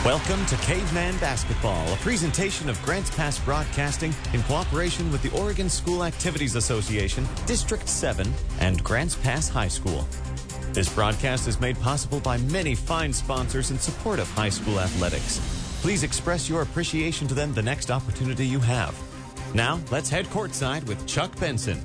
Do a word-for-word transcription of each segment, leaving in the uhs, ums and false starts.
Welcome to Caveman Basketball, a presentation of Grants Pass Broadcasting in cooperation with the Oregon School Activities Association, District seven, and Grants Pass High School. This broadcast is made possible by many fine sponsors in support of high school athletics. Please express your appreciation to them the next opportunity you have. Now, let's head courtside with Chuck Benson.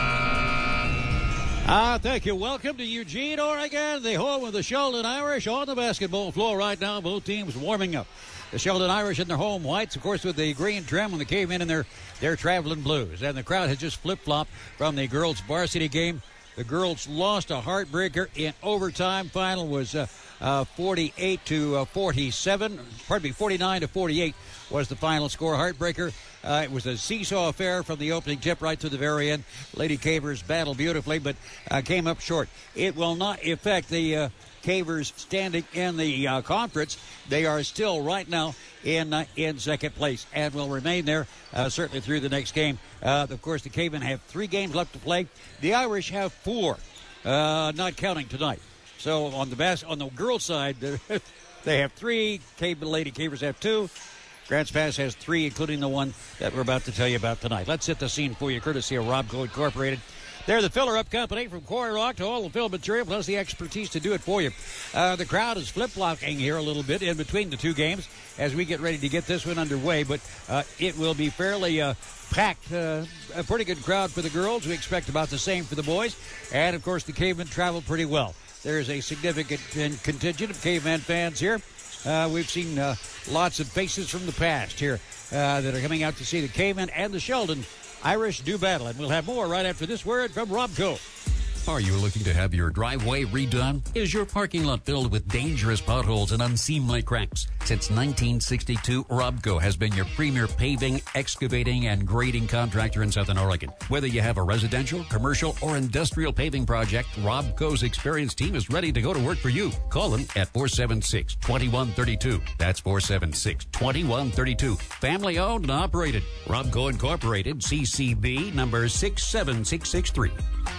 Ah, thank you. Welcome to Eugene, Oregon, the home of the Sheldon Irish on the basketball floor right now. Both teams warming up. The Sheldon Irish in their home whites, of course, with the green trim when they came in in their, their traveling blues. And the crowd has just flip-flopped from the girls' varsity game. The girls lost a heartbreaker in overtime. Final was uh, uh, forty-eight to forty-seven. Pardon me, forty-nine to forty-eight was the final score. Heartbreaker. Uh, it was a seesaw affair from the opening tip right to the very end. Lady Cavers battled beautifully, but uh, came up short. It will not affect the uh, Cavers standing in the uh, conference. They are still right now in uh, in second place and will remain there uh, certainly through the next game. Uh, of course, the Cavemen have three games left to play. The Irish have four, uh, not counting tonight. So on the bas- on the girls' side, they have three. Cave- Lady Cavers have two. Grants Pass has three, including the one that we're about to tell you about tonight. Let's set the scene for you, courtesy of Robco Incorporated. They're the filler-up company from quarry rock to all the fill material, plus the expertise to do it for you. Uh, the crowd is flip-flopping here a little bit in between the two games as we get ready to get this one underway, but uh, it will be fairly uh, packed. Uh, a pretty good crowd for the girls. We expect about the same for the boys. And, of course, the Cavemen traveled pretty well. There's a significant contingent of Caveman fans here. Uh, we've seen uh, lots of faces from the past here uh, that are coming out to see the Cavemen and the Sheldon Irish do battle. And we'll have more right after this word from Robco. Are you looking to have your driveway redone? Is your parking lot filled with dangerous potholes and unseemly cracks? Since nineteen sixty-two, Robco has been your premier paving, excavating, and grading contractor in Southern Oregon. Whether you have a residential, commercial, or industrial paving project, Robco's experienced team is ready to go to work for you. Call them at four seven six, two one three two. That's four seven six, two one three two. Family owned and operated. Robco Incorporated, C C B number six seven six six three.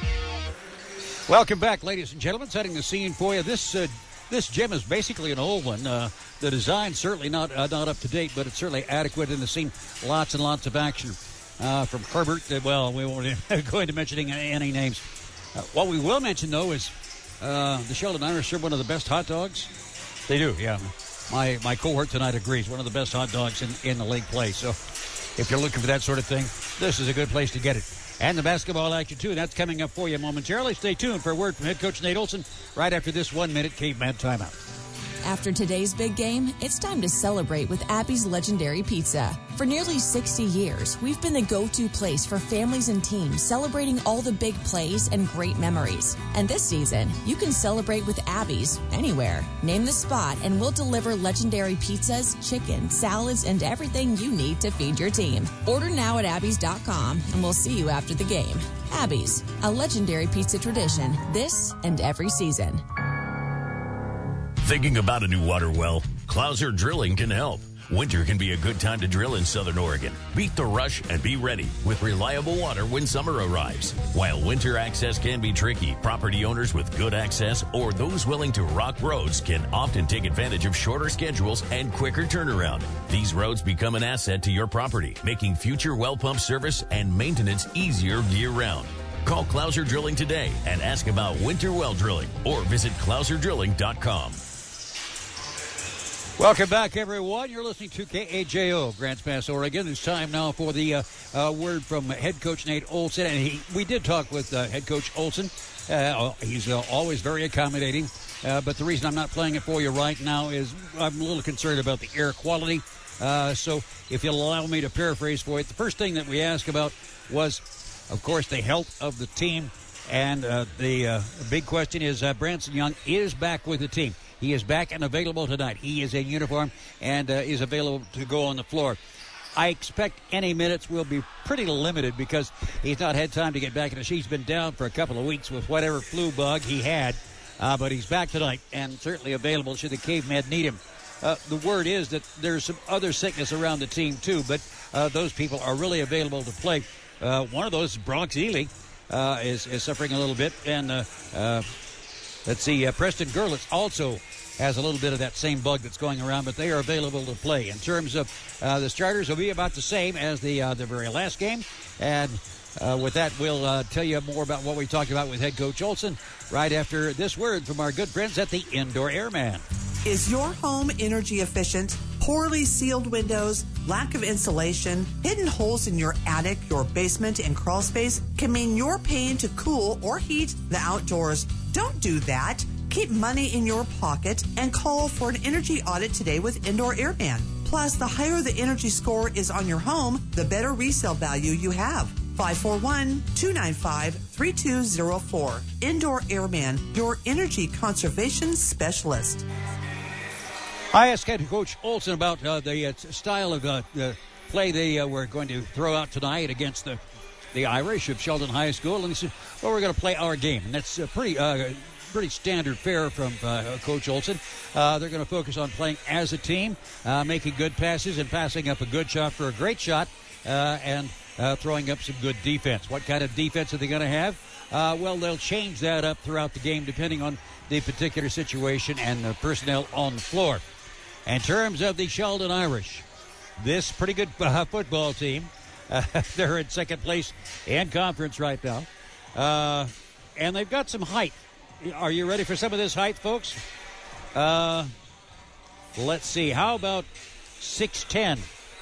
Welcome back, ladies and gentlemen. Setting the scene for you. This uh, this gym is basically an old one. Uh, the design's certainly not uh, not up to date, but it's certainly adequate in the scene. Lots and lots of action uh, from Herbert. Uh, well, we won't go into mentioning any names. Uh, what we will mention, though, is uh, the Sheldon Irish serve one of the best hot dogs. They do, yeah. My my cohort tonight agrees. One of the best hot dogs in, in the league play. So if you're looking for that sort of thing, this is a good place to get it. And the basketball action, too. That's coming up for you momentarily. Stay tuned for a word from head coach Nate Olson right after this one-minute Caveman timeout. After today's big game, it's time to celebrate with Abby's Legendary Pizza. For nearly sixty years, we've been the go-to place for families and teams celebrating all the big plays and great memories. And this season, you can celebrate with Abby's anywhere. Name the spot and we'll deliver legendary pizzas, chicken, salads, and everything you need to feed your team. Order now at abby's dot com and we'll see you after the game. Abby's, a legendary pizza tradition this and every season. Thinking about a new water well? Clouser Drilling can help. Winter can be a good time to drill in Southern Oregon. Beat the rush and be ready with reliable water when summer arrives. While winter access can be tricky, property owners with good access or those willing to rock roads can often take advantage of shorter schedules and quicker turnaround. These roads become an asset to your property, making future well pump service and maintenance easier year-round. Call Clouser Drilling today and ask about winter well drilling or visit clouser drilling dot com. Welcome back, everyone. You're listening to K A J O, Grants Pass, Oregon. It's time now for the uh, uh, word from head coach Nate Olson. And he, we did talk with uh, head coach Olson. Uh, he's uh, always very accommodating. Uh, but the reason I'm not playing it for you right now is I'm a little concerned about the air quality. Uh, so if you'll allow me to paraphrase for you, the first thing that we asked about was, of course, the health of the team. And uh, the uh, big question is uh, Branson Young is back with the team. He is back and available tonight. He is in uniform and uh, is available to go on the floor. I expect any minutes will be pretty limited because he's not had time to get back in the sheet. He's been down for a couple of weeks with whatever flu bug he had, uh, but he's back tonight and certainly available should the Cavemen need him. Uh, the word is that there's some other sickness around the team too, but uh, those people are really available to play. Uh, one of those, Bronx Ely, uh, is, is suffering a little bit, and uh, uh, let's see, uh, Preston Gerlitz also has a little bit of that same bug that's going around, but they are available to play. In terms of uh, the starters, will be about the same as the uh, the very last game. And uh, with that, we'll uh, tell you more about what we talked about with head coach Olson right after this word from our good friends at the Indoor Airman. Is your home energy efficient? Poorly sealed windows, lack of insulation, hidden holes in your attic, your basement, and crawl space can mean you're paying to cool or heat the outdoors. Don't do that. Keep money in your pocket and call for an energy audit today with Indoor Airman. Plus, the higher the energy score is on your home, the better resale value you have. five four one, two nine five, three two zero four. Indoor Airman, your energy conservation specialist. I asked head coach Olson about uh, the uh, style of uh, the play they uh, were going to throw out tonight against the the Irish of Sheldon High School, and he said, "Well, we're going to play our game," and that's uh, pretty uh, pretty standard fare from uh, Coach Olson. Uh, they're going to focus on playing as a team, uh, making good passes and passing up a good shot for a great shot, uh, and uh, throwing up some good defense. What kind of defense are they going to have? Uh, well, they'll change that up throughout the game depending on the particular situation and the personnel on the floor. In terms of the Sheldon Irish, this pretty good uh, football team, uh, they're in second place in conference right now, uh, and they've got some height. Are you ready for some of this height, folks? Uh, let's see. How about six ten?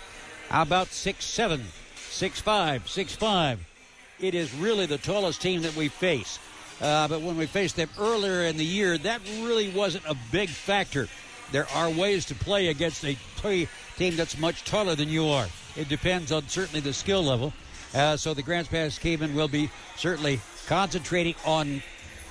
How about six seven, six five, six five? It is really the tallest team that we face. Uh, but when we faced them earlier in the year, that really wasn't a big factor. There are ways to play against a team that's much taller than you are. It depends on certainly the skill level. Uh, so the Grants Pass Cavemen will be certainly concentrating on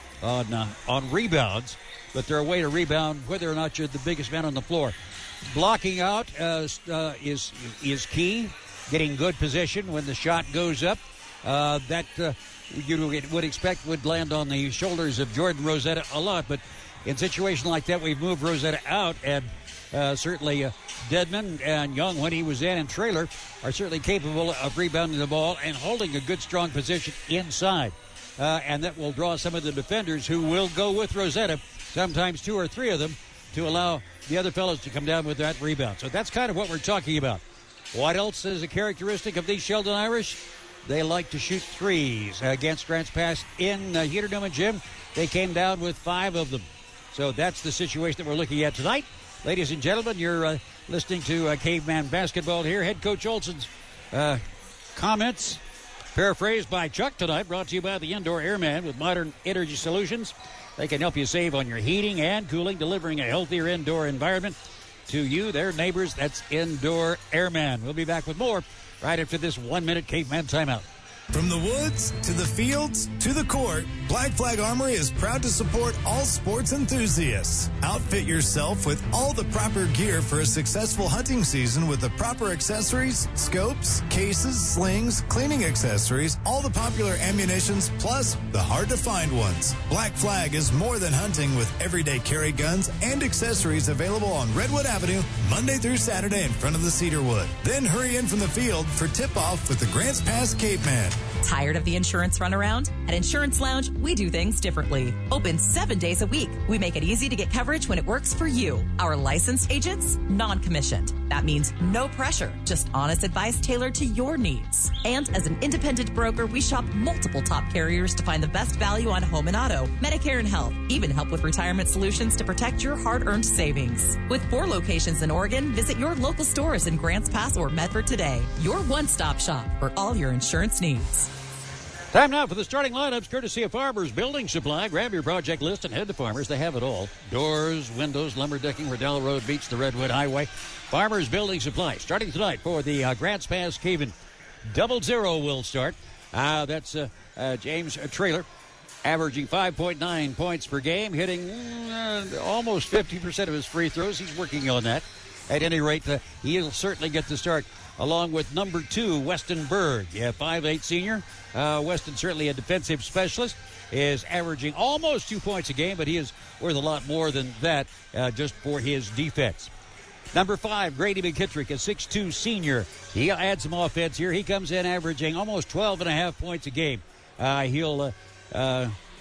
on uh, on rebounds, but they're a way to rebound whether or not you're the biggest man on the floor. Blocking out uh, uh, is is key. Getting good position when the shot goes up. Uh, that uh, you would expect would land on the shoulders of Jordan Rosetta a lot, but in situations like that, we've moved Rosetta out, and uh, certainly uh, Dedman and Young, when he was in, and Traylor are certainly capable of rebounding the ball and holding a good, strong position inside. Uh, and that will draw some of the defenders who will go with Rosetta, sometimes two or three of them, to allow the other fellows to come down with that rebound. So that's kind of what we're talking about. What else is a characteristic of these Sheldon Irish? They like to shoot threes. Against Grants Pass in uh, Heater Newman Gym, they came down with five of them. So that's the situation that we're looking at tonight. Ladies and gentlemen, you're uh, listening to uh, Caveman Basketball here. Head Coach Olson's uh, comments, paraphrased by Chuck tonight, brought to you by the Indoor Airman with modern energy solutions. They can help you save on your heating and cooling, delivering a healthier indoor environment to you, their neighbors. That's Indoor Airman. We'll be back with more right after this one-minute Caveman timeout. From the woods to the fields to the court, Black Flag Armory is proud to support all sports enthusiasts. Outfit yourself with all the proper gear for a successful hunting season with the proper accessories, scopes, cases, slings, cleaning accessories, all the popular ammunitions, plus the hard-to-find ones. Black Flag is more than hunting with everyday carry guns and accessories available on Redwood Avenue Monday through Saturday in front of the Cedarwood. Then hurry in from the field for tip-off with the Grants Pass Caveman. Tired of the insurance runaround? At Insurance Lounge, we do things differently. Open seven days a week. We make it easy to get coverage when it works for you. Our licensed agents, non-commissioned. That means no pressure, just honest advice tailored to your needs. And as an independent broker, we shop multiple top carriers to find the best value on home and auto, Medicare and health, even help with retirement solutions to protect your hard-earned savings. With four locations in Oregon, visit your local stores in Grants Pass or Medford today. Your one-stop shop for all your insurance needs. Time now for the starting lineups, courtesy of Farmers Building Supply. Grab your project list and head to Farmers. They have it all. Doors, windows, lumber decking, Riddell Road beats the Redwood Highway. Farmers Building Supply. Starting tonight for the uh, Grants Pass Cavemen. Double zero will start. Uh, that's uh, uh, James Traylor, averaging five point nine points per game, hitting uh, almost fifty percent of his free throws. He's working on that. At any rate, uh, he'll certainly get the start, along with number two, Weston Berg. Yeah, five eight senior. Uh, Weston, certainly a defensive specialist, is averaging almost two points a game, but he is worth a lot more than that uh, just for his defense. Number five, Grady McKittrick, a six two senior. He'll add some offense here. He comes in averaging almost twelve and a half points a game. Uh, he'll uh, uh,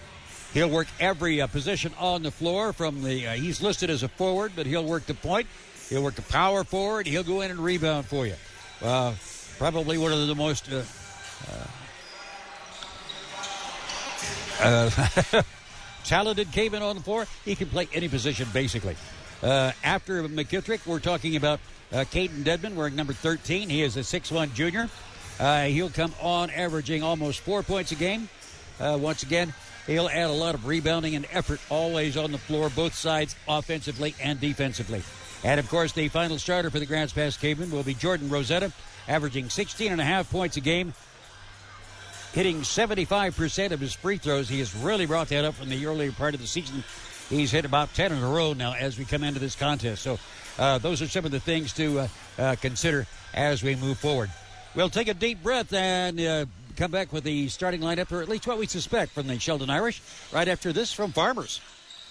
He'll work every uh, position on the floor. From the uh, he's listed as a forward, but he'll work the point. He'll work the power forward. He'll go in and rebound for you. Uh, probably one of the most uh, uh, uh, talented cavemen on the floor. He can play any position, basically. Uh, after McKittrick, we're talking about uh, Caden Dedman wearing number thirteen. He is a six one junior. Uh, he'll come on averaging almost four points a game. Uh, once again, he'll add a lot of rebounding and effort always on the floor, both sides, offensively and defensively. And, of course, the final starter for the Grants Pass Cavemen will be Jordan Rosetta, averaging sixteen and a half points a game, hitting seventy-five percent of his free throws. He has really brought that up from the earlier part of the season. He's hit about ten in a row now as we come into this contest. So uh, those are some of the things to uh, uh, consider as we move forward. We'll take a deep breath and uh, come back with the starting lineup, or at least what we suspect from the Sheldon Irish, right after this from Farmers.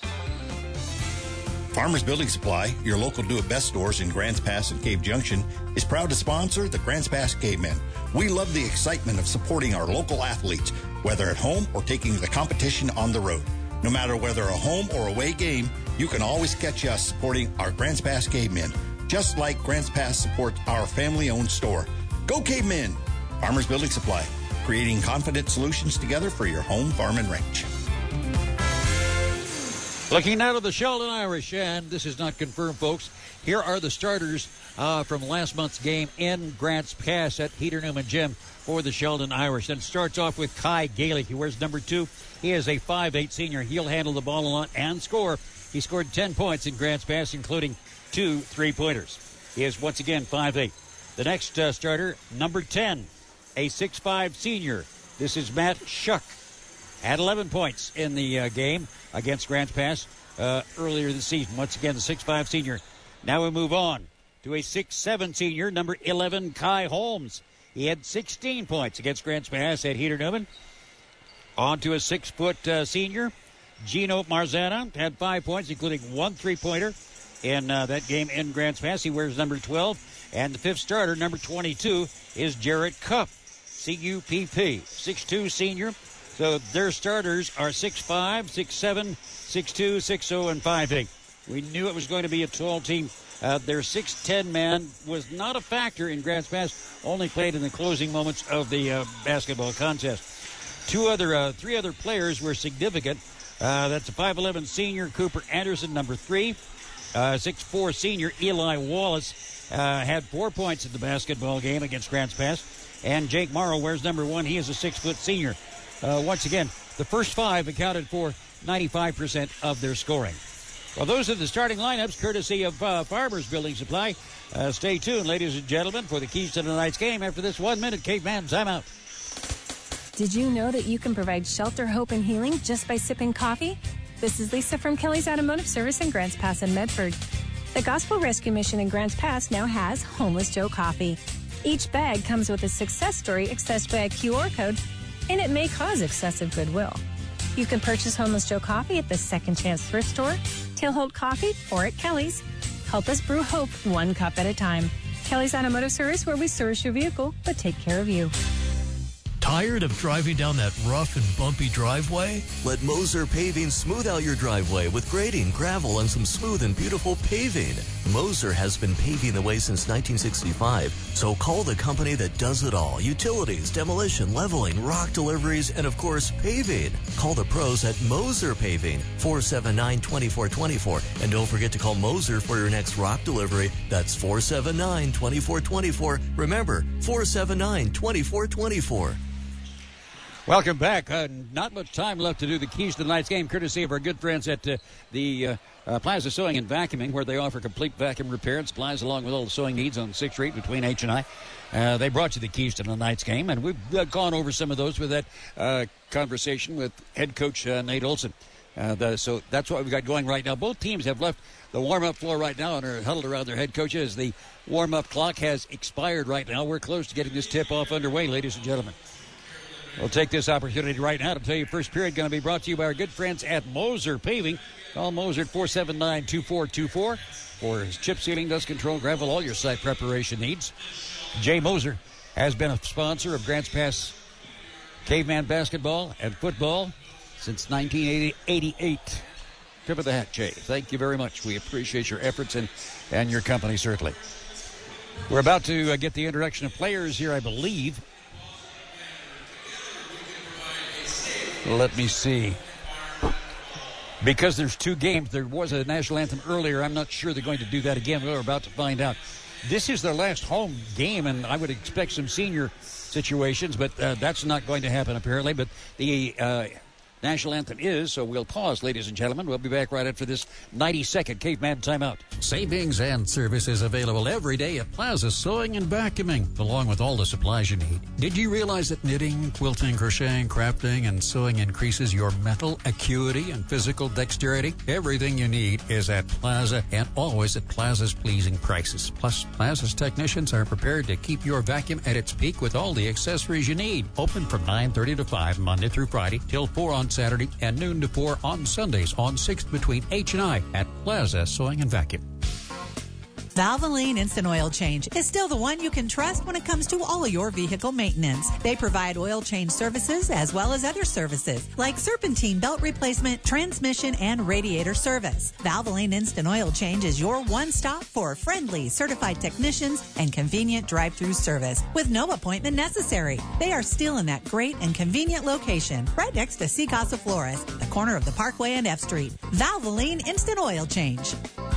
Farmers Building Supply, your local do-it-best stores in Grants Pass and Cave Junction, is proud to sponsor the Grants Pass Cavemen. We love the excitement of supporting our local athletes, whether at home or taking the competition on the road. No matter whether a home or away game, you can always catch us supporting our Grants Pass Cavemen, just like Grants Pass supports our family-owned store. Go Cavemen! Farmers Building Supply, creating confident solutions together for your home, farm, and ranch. Looking now to the Sheldon Irish, and this is not confirmed, folks. Here are the starters uh, from last month's game in Grants Pass at Heater Newman Gym for the Sheldon Irish. And starts off with Kai Gaelic. He wears number two. He is a five eight senior. He'll handle the ball a lot and score. He scored ten points in Grants Pass, including two three-pointers. He is, once again, five eight. The next uh, starter, number ten, a six five senior. This is Matt Shuck. Had eleven points in the uh, game against Grants Pass uh, earlier this season. Once again, the six five senior. Now we move on to a six seven senior, number eleven, Kai Holmes. He had sixteen points against Grants Pass at Heater Newman. On to a six foot uh, senior, Gino Marzana. Had five points, including one three-pointer in uh, that game in Grants Pass. He wears number twelve. And the fifth starter, number twenty-two, is Jarrett Cupp, C U P P, six two senior. So their starters are six five, six seven, six two, six oh, and five eight. We knew it was going to be a tall team. Uh, their six ten man was not a factor in Grants Pass, only played in the closing moments of the uh, basketball contest. Two other, uh, three other players were significant. Uh, that's a five eleven senior, Cooper Anderson, number three. Uh, six four senior, Eli Wallace. Uh, had four points in the basketball game against Grants Pass. And Jake Morrow wears number one. He is a six-foot senior. Uh, once again, the first five accounted for ninety-five percent of their scoring. Well, those are the starting lineups, courtesy of uh, Farmers Building Supply. Uh, stay tuned, ladies and gentlemen, for the keys to tonight's game after this one-minute Caveman timeout. Did you know that you can provide shelter, hope, and healing just by sipping coffee? This is Lisa from Kelly's Automotive Service in Grants Pass and Medford. The Gospel Rescue Mission in Grants Pass now has Homeless Joe Coffee. Each bag comes with a success story accessed by a Q R code, and it may cause excessive goodwill. You can purchase Homeless Joe Coffee at the Second Chance Thrift Store, Tailhold Coffee, or at Kelly's. Help us brew hope one cup at a time. Kelly's Automotive Service, where we service your vehicle, but take care of you. Tired of driving down that rough and bumpy driveway? Let Moser Paving smooth out your driveway with grading, gravel, and some smooth and beautiful paving. Moser has been paving the way since nineteen sixty-five, so call the company that does it all. Utilities, demolition, leveling, rock deliveries, and of course, paving. Call the pros at Moser Paving, four seven nine, two four two four. And don't forget to call Moser for your next rock delivery. That's four seven nine, two four two four. Remember, four seven nine, two four two four. Welcome back. Uh, not much time left to do the keys to tonight's game, courtesy of our good friends at uh, the uh, uh, Plaza Sewing and Vacuuming, where they offer complete vacuum repair and supplies along with all the sewing needs on sixth Street between H and I. Uh, they brought you the keys to tonight's game, and we've uh, gone over some of those with that uh, conversation with head coach uh, Nate Olson. Uh, the, so that's what we've got going right now. Both teams have left the warm-up floor right now and are huddled around their head coaches as the warm-up clock has expired right now. We're close to getting this tip-off underway, ladies and gentlemen. We'll take this opportunity right now to tell you first period going to be brought to you by our good friends at Moser Paving. Call Moser at four seven nine, two four two four for his chip sealing, dust control, gravel, all your site preparation needs. Jay Moser has been a sponsor of Grants Pass Caveman basketball and football since nineteen eighty-eight. Tip of the hat, Jay. Thank you very much. We appreciate your efforts and, and your company, certainly. We're about to uh, get the introduction of players here, I believe. Let me see. Because there's two games, there was a national anthem earlier. I'm not sure they're going to do that again. We're about to find out. This is their last home game, and I would expect some senior situations, but uh, that's not going to happen, apparently. But the uh, national anthem is, so we'll pause, ladies and gentlemen. We'll be back right after this ninety-second Caveman timeout. Savings and services available every day at Plaza Sewing and Vacuuming, along with all the supplies you need. Did you realize that knitting, quilting, crocheting, crafting, and sewing increases your mental acuity and physical dexterity? Everything you need is at Plaza, and always at Plaza's pleasing prices. Plus, Plaza's technicians are prepared to keep your vacuum at its peak with all the accessories you need. Open from nine thirty to five, Monday through Friday, till four on Saturday, and noon to four on Sundays on sixth between H and I at Plaza Sewing and Vacuum. Valvoline Instant Oil Change is still the one you can trust when it comes to all of your vehicle maintenance. They provide oil change services as well as other services like serpentine belt replacement, transmission, and radiator service. Valvoline Instant Oil Change is your one stop for friendly, certified technicians and convenient drive-through service with no appointment necessary. They are still in that great and convenient location right next to C. Casa Flores, the corner of the Parkway and F Street. Valvoline Instant Oil Change.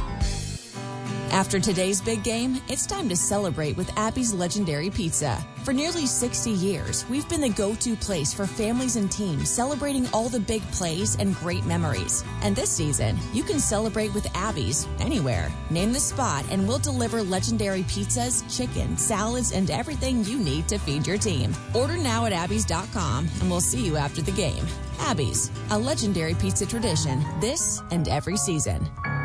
After today's big game, it's time to celebrate with Abby's Legendary Pizza. For nearly sixty years, we've been the go-to place for families and teams celebrating all the big plays and great memories. And this season, you can celebrate with Abby's anywhere. Name the spot and we'll deliver legendary pizzas, chicken, salads, and everything you need to feed your team. Order now at abby's dot com and we'll see you after the game. Abby's, a legendary pizza tradition this and every season.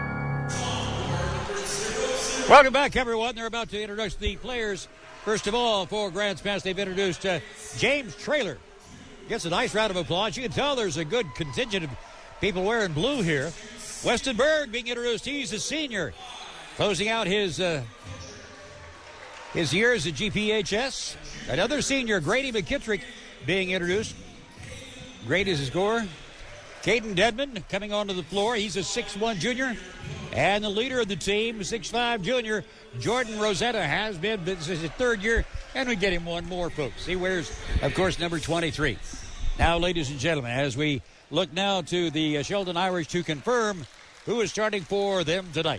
Welcome back, everyone. They're about to introduce the players. First of all, for Grants Pass, they've introduced uh, James Traylor. Gets a nice round of applause. You can tell there's a good contingent of people wearing blue here. Weston Berg being introduced. He's a senior. Closing out his uh, his years at G P H S. Another senior, Grady McKittrick, being introduced. Grady is his scorer. Caden Dedman coming onto the floor. He's a six one junior. And the leader of the team, six five junior, Jordan Rosetta, has been, this is his third year, and we get him one more, folks. He wears, of course, number twenty-three. Now, ladies and gentlemen, as we look now to the uh, Sheldon Irish to confirm who is starting for them tonight.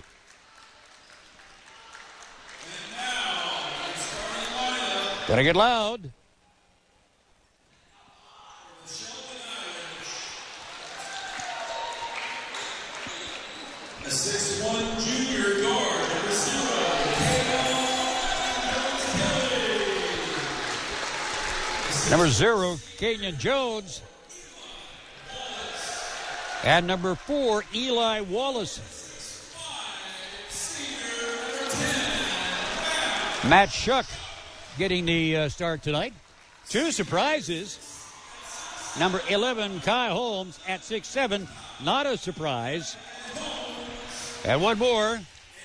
Gotta get loud. A six one junior guard, number zero, Number zero, Kenyon Jones. And number four, Eli Wallace. Matt Shuck getting the uh, start tonight. Two surprises. Number eleven, Kai Holmes at six seven. Not a surprise. And one more.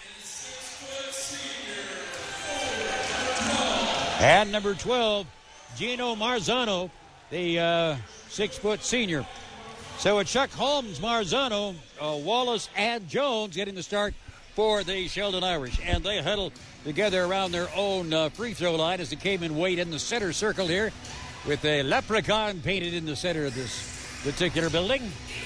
And number twelve, Gino Marzano, the uh, six-foot senior. So it's Chuck Holmes, Marzano, uh, Wallace, and Jones getting the start for the Sheldon Irish. And they huddle together around their own uh, free throw line as they came in wait in the center circle here with a leprechaun painted in the center of this particular building.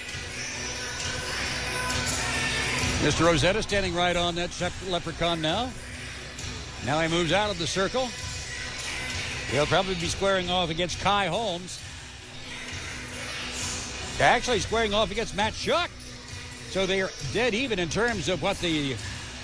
Mister Rosetta standing right on that leprechaun now. Now he moves out of the circle. He'll probably be squaring off against Kai Holmes. They're actually squaring off against Matt Shuck. So they're dead even in terms of what the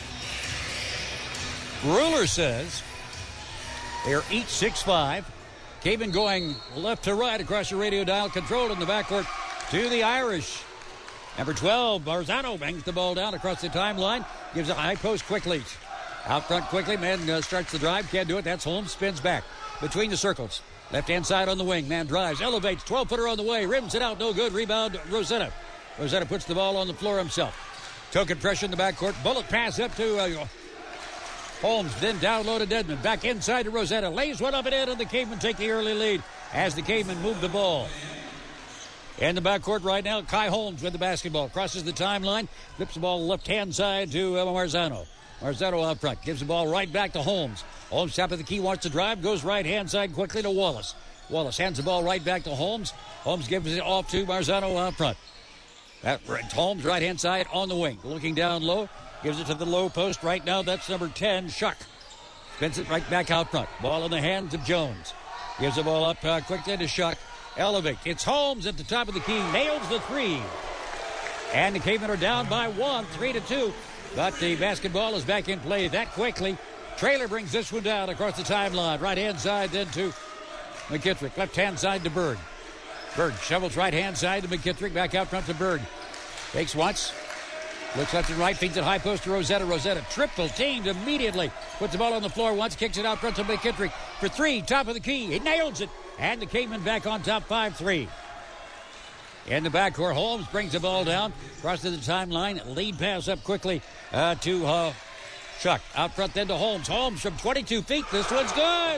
ruler says. They're each six five. Caven going left to right across your radio dial, controlled in the backcourt to the Irish. Number twelve, Marzano bangs the ball down across the timeline. Gives a high post quickly. Out front quickly. Man uh, starts the drive. Can't do it. That's Holmes. Spins back between the circles. Left-hand side on the wing. Man drives. Elevates. twelve-footer on the way. Rims it out. No good. Rebound, Rosetta. Rosetta puts the ball on the floor himself. Token pressure in the backcourt. Bullet pass up to uh, Holmes. Then down low to Dedman. Back inside to Rosetta. Lays one up and in, and the Cavemen take the early lead as the Cavemen move the ball. In the backcourt right now, Kai Holmes with the basketball. Crosses the timeline. Flips the ball left-hand side to uh, Marzano. Marzano out front. Gives the ball right back to Holmes. Holmes, top of the key, wants to drive. Goes right-hand side quickly to Wallace. Wallace hands the ball right back to Holmes. Holmes gives it off to Marzano out front. That Holmes, right-hand side on the wing. Looking down low. Gives it to the low post right now. That's number ten, Shuck. Spins it right back out front. Ball in the hands of Jones. Gives the ball up uh, quickly to Shuck. Elevate. It's Holmes at the top of the key. Nails the three. And the Cavemen are down by one, three to two. But the basketball is back in play that quickly. Traylor brings this one down across the timeline. Right-hand side then to McKittrick. Left-hand side to Berg. Berg shovels right-hand side to McKittrick. Back out front to Berg. Takes once. Looks left and right. Feeds it high post to Rosetta. Rosetta triple teamed immediately. Puts the ball on the floor once. Kicks it out front to McKittrick for three. Top of the key. He nails it. And the Cavemen back on top five three. In the backcourt, Holmes brings the ball down. Across to the timeline. Lead pass up quickly uh, to uh, Shuck. Out front then to Holmes. Holmes from twenty-two feet. This one's good.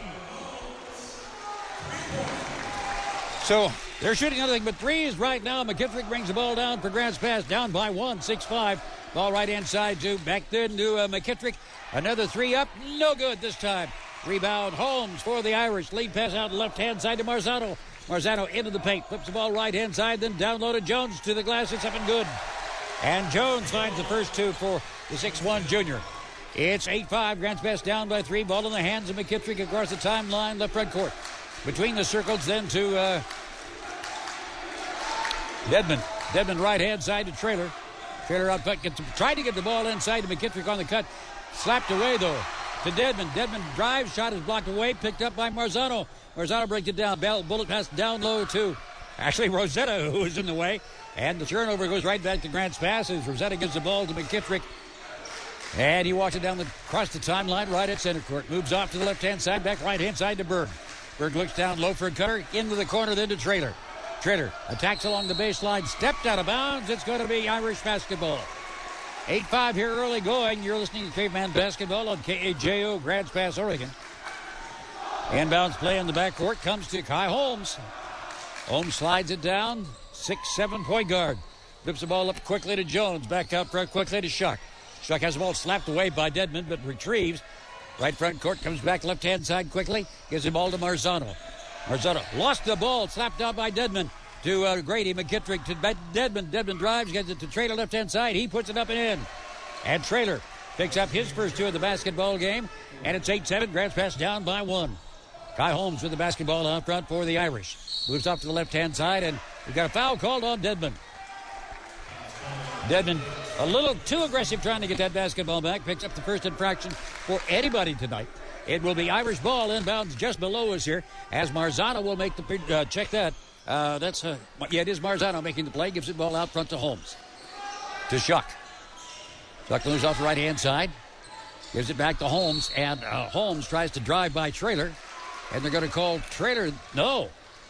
So they're shooting nothing but threes right now. McKittrick brings the ball down for Grants Pass. Down by one, six five. Ball right inside to back then to uh, McKittrick. Another three up. No good this time. Rebound Holmes for the Irish. Lead pass out left-hand side to Marzano. Marzano into the paint. Flips the ball right-hand side. Then down low to Jones to the glass. It's up and good. And Jones finds the first two for the six one junior. It's eight five. Grants Pass down by three. Ball in the hands of McKittrick across the timeline. Left front court. Between the circles then to uh, Dedmon. Dedmon right-hand side to Traylor. Traylor out front. Gets, tried to get the ball inside to McKittrick on the cut. Slapped away, though, to Dedmon. Dedmon drives. Shot is blocked away. Picked up by Marzano. Marzano breaks it down. Bell, bullet pass down low to actually Rosetta, who is in the way. And the turnover goes right back to Grants Pass as Rosetta gives the ball to McKittrick. And he walks it down the, across the timeline right at center court. Moves off to the left-hand side. Back right-hand side to Berg. Berg looks down low for a cutter. Into the corner then to Traylor. Traylor attacks along the baseline. Stepped out of bounds. It's going to be Irish basketball. eight five here early going. You're listening to Caveman Basketball on K A J O, Grants Pass, Oregon. Inbounds play in the backcourt comes to Kai Holmes. Holmes slides it down. Six, seven point guard. Flips the ball up quickly to Jones. Back out front quickly to Shuck. Shuck has the ball slapped away by Dedmon, but retrieves. Right front court comes back left-hand side quickly. Gives the ball to Marzano. Marzano lost the ball. Slapped out by Dedmon to uh, Grady McKittrick to Dedmon. Dedmon drives. Gets it to Traylor left-hand side. He puts it up and in. And Traylor picks up his first two of the basketball game. And it's eight seven. Grants Pass down by one. Kai Holmes with the basketball out front for the Irish. Moves off to the left-hand side. And we've got a foul called on Dedmon. Dedmon a little too aggressive trying to get that basketball back. Picks up the first infraction for anybody tonight. It will be Irish ball inbounds just below us here as Marzano will make the uh, check that. Uh, that's uh, yeah, it is Marzano making the play. Gives the ball out front to Holmes. To Shuck. Shuck moves off the right-hand side. Gives it back to Holmes. And uh, Holmes tries to drive by Traylor. And they're going to call Traylor. No.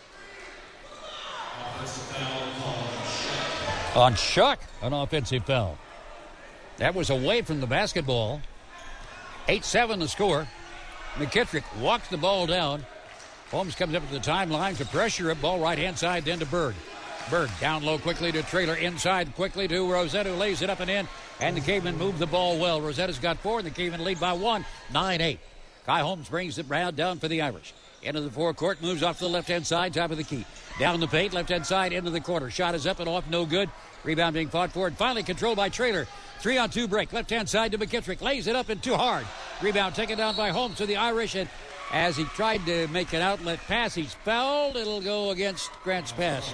On Shuck, an offensive foul. That was away from the basketball. eight seven the score. McKittrick walks the ball down. Holmes comes up to the timeline to pressure it. Ball right-hand side then to Berg. Berg down low quickly to Traylor. Inside quickly to Rosetta, who lays it up and in. And the Cavemen move the ball well. Rosetta's got four, and the Cavemen lead by one. nine eight. Kai Holmes brings the round down for the Irish. Into the forecourt, moves off to the left-hand side, top of the key. Down the paint, left-hand side, into the corner. Shot is up and off, no good. Rebound being fought for, and finally controlled by Traylor. Three-on-two break, left-hand side to McKittrick. Lays it up and too hard. Rebound taken down by Holmes to the Irish, and as he tried to make an outlet pass, he's fouled. It'll go against Grants Pass.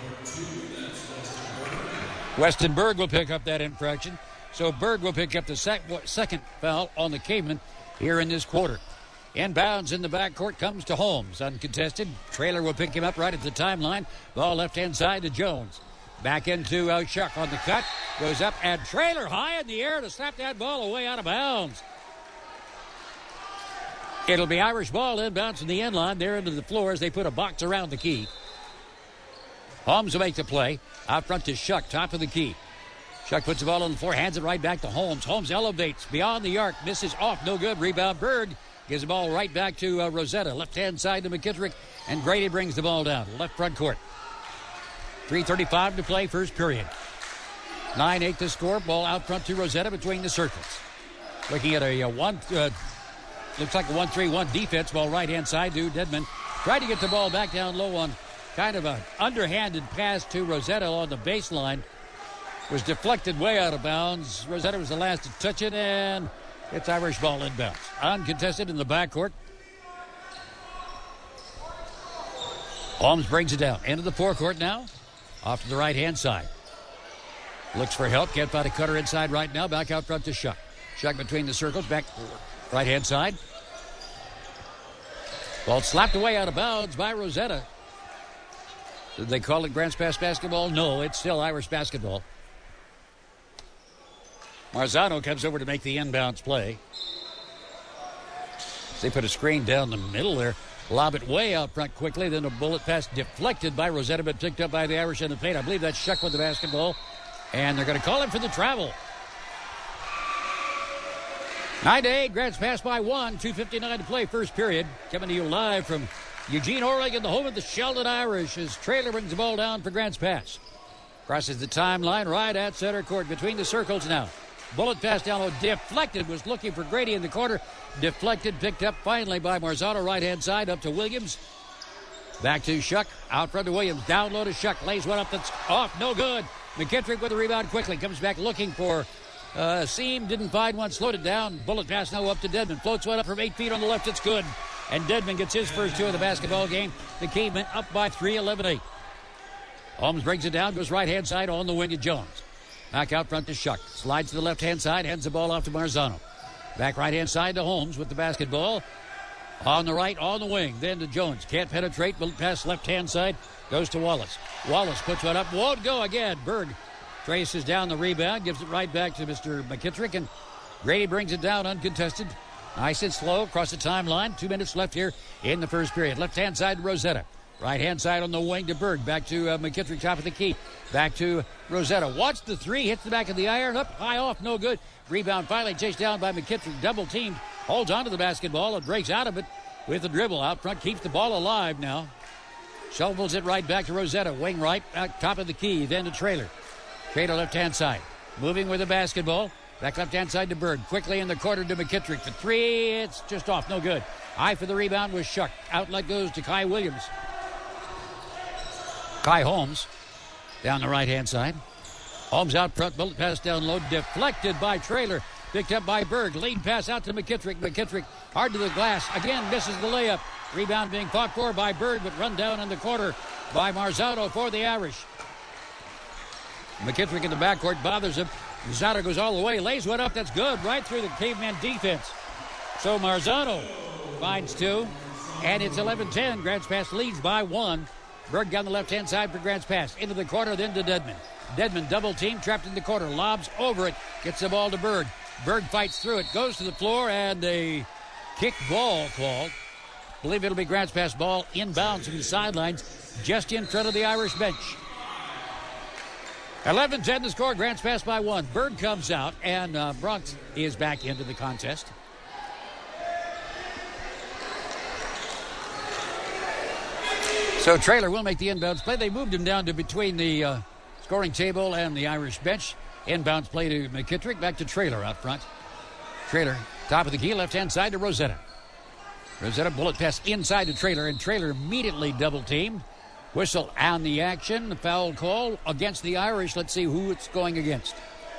Weston Berg will pick up that infraction. So Berg will pick up the sec- second foul on the Cavemen here in this quarter. Inbounds in the backcourt comes to Holmes. Uncontested. Traylor will pick him up right at the timeline. Ball left-hand side to Jones. Back into uh, Shuck on the cut. Goes up, and Traylor high in the air to slap that ball away out of bounds. It'll be Irish ball inbounds from the end line. They're into the floor as they put a box around the key. Holmes will make the play. Out front to Shuck, top of the key. Shuck puts the ball on the floor, hands it right back to Holmes. Holmes elevates beyond the arc, misses off, no good. Rebound Berg. Gives the ball right back to uh, Rosetta. Left-hand side to McKittrick. And Grady brings the ball down. Left front court. three thirty-five to play, first period. nine eight to score. Ball out front to Rosetta between the circles. Looking at a, a one, uh, looks like a one three one defense. Ball right-hand side to Dedman. Tried to get the ball back down low on kind of an underhanded pass to Rosetta on the baseline. Was deflected way out of bounds. Rosetta was the last to touch it, and it's Irish ball inbounds. Uncontested in the backcourt. Holmes brings it down. Into the forecourt now. Off to the right-hand side. Looks for help. Can't find a cutter inside right now. Back out front to Shuck. Shuck between the circles. Back right-hand side. Ball slapped away out of bounds by Rosetta. Did they call it Grants Pass basketball? No, it's still Irish basketball. Marzano comes over to make the inbounds play. They put a screen down the middle there. Lob it way out front quickly. Then a bullet pass deflected by Rosetta, but picked up by the Irish in the paint. I believe that's Shuck with the basketball. And they're going to call him for the travel. nine to eight, Grants Pass by one. two fifty-nine to play, first period. Coming to you live from Eugene, Oregon, the home of the Sheldon Irish, as Traylor brings the ball down for Grants Pass. Crosses the timeline right at center court between the circles now. Bullet pass down low, deflected, was looking for Grady in the corner. Deflected, picked up finally by Marzano, right-hand side, up to Williams. Back to Shuck, out front to Williams, down low to Shuck, lays one up that's off, no good. McKittrick with the rebound quickly, comes back looking for uh, Seam, didn't find one, slowed it down. Bullet pass now up to Dedman, floats one up from eight feet on the left, it's good. And Dedman gets his first two of the basketball game. The Cavemen up by three, eleven eight. Holmes brings it down, goes right-hand side on the wing to Jones. Back out front to Shuck. Slides to the left-hand side, hands the ball off to Marzano. Back right-hand side to Holmes with the basketball. On the right, on the wing. Then to Jones. Can't penetrate. Bullet pass left-hand side. Goes to Wallace. Wallace puts one up. Won't go again. Berg traces down the rebound. Gives it right back to Mister McKittrick. And Grady brings it down uncontested. Nice and slow across the timeline. Two minutes left here in the first period. Left-hand side to Rosetta. Right-hand side on the wing to Berg. Back to uh, McKittrick, top of the key. Back to Rosetta. Watch the three. Hits the back of the iron. Up, high off. No good. Rebound finally chased down by McKittrick. Double teamed. Holds onto the basketball and breaks out of it with the dribble. Out front. Keeps the ball alive now. Shovels it right back to Rosetta. Wing right. Back top of the key. Then to Traylor. Traylor left-hand side. Moving with the basketball. Back left-hand side to Berg. Quickly in the corner to McKittrick. The three. It's just off. No good. Eye for the rebound was Shuck. Outlet goes to Kai Williams. Kai Holmes down the right-hand side. Holmes out front, bullet pass down low, deflected by Traylor, picked up by Berg. Lead pass out to McKittrick. McKittrick hard to the glass, again misses the layup. Rebound being fought for by Berg, but run down in the corner by Marzano for the Irish. McKittrick in the backcourt bothers him. Marzano goes all the way, lays one up, that's good, right through the Caveman defense. So Marzano finds two, and it's eleven ten. Grants Pass leads by one. Berg down the left-hand side for Grants Pass. Into the corner, then to Dedman. Dedman double team, trapped in the corner. Lobs over it. Gets the ball to Berg. Berg fights through it. Goes to the floor, and a kick ball called. Believe it'll be Grants Pass ball inbounds from the sidelines, just in front of the Irish bench. eleven ten to score. Grants Pass by one. Berg comes out, and uh, Bronx is back into the contest. So Traylor will make the inbounds play. They moved him down to between the uh, scoring table and the Irish bench. Inbounds play to McKittrick. Back to Traylor out front. Traylor, top of the key, left-hand side to Rosetta. Rosetta bullet pass inside to Traylor, and Traylor immediately double-teamed. Whistle on the action. The foul call against the Irish. Let's see who it's going against.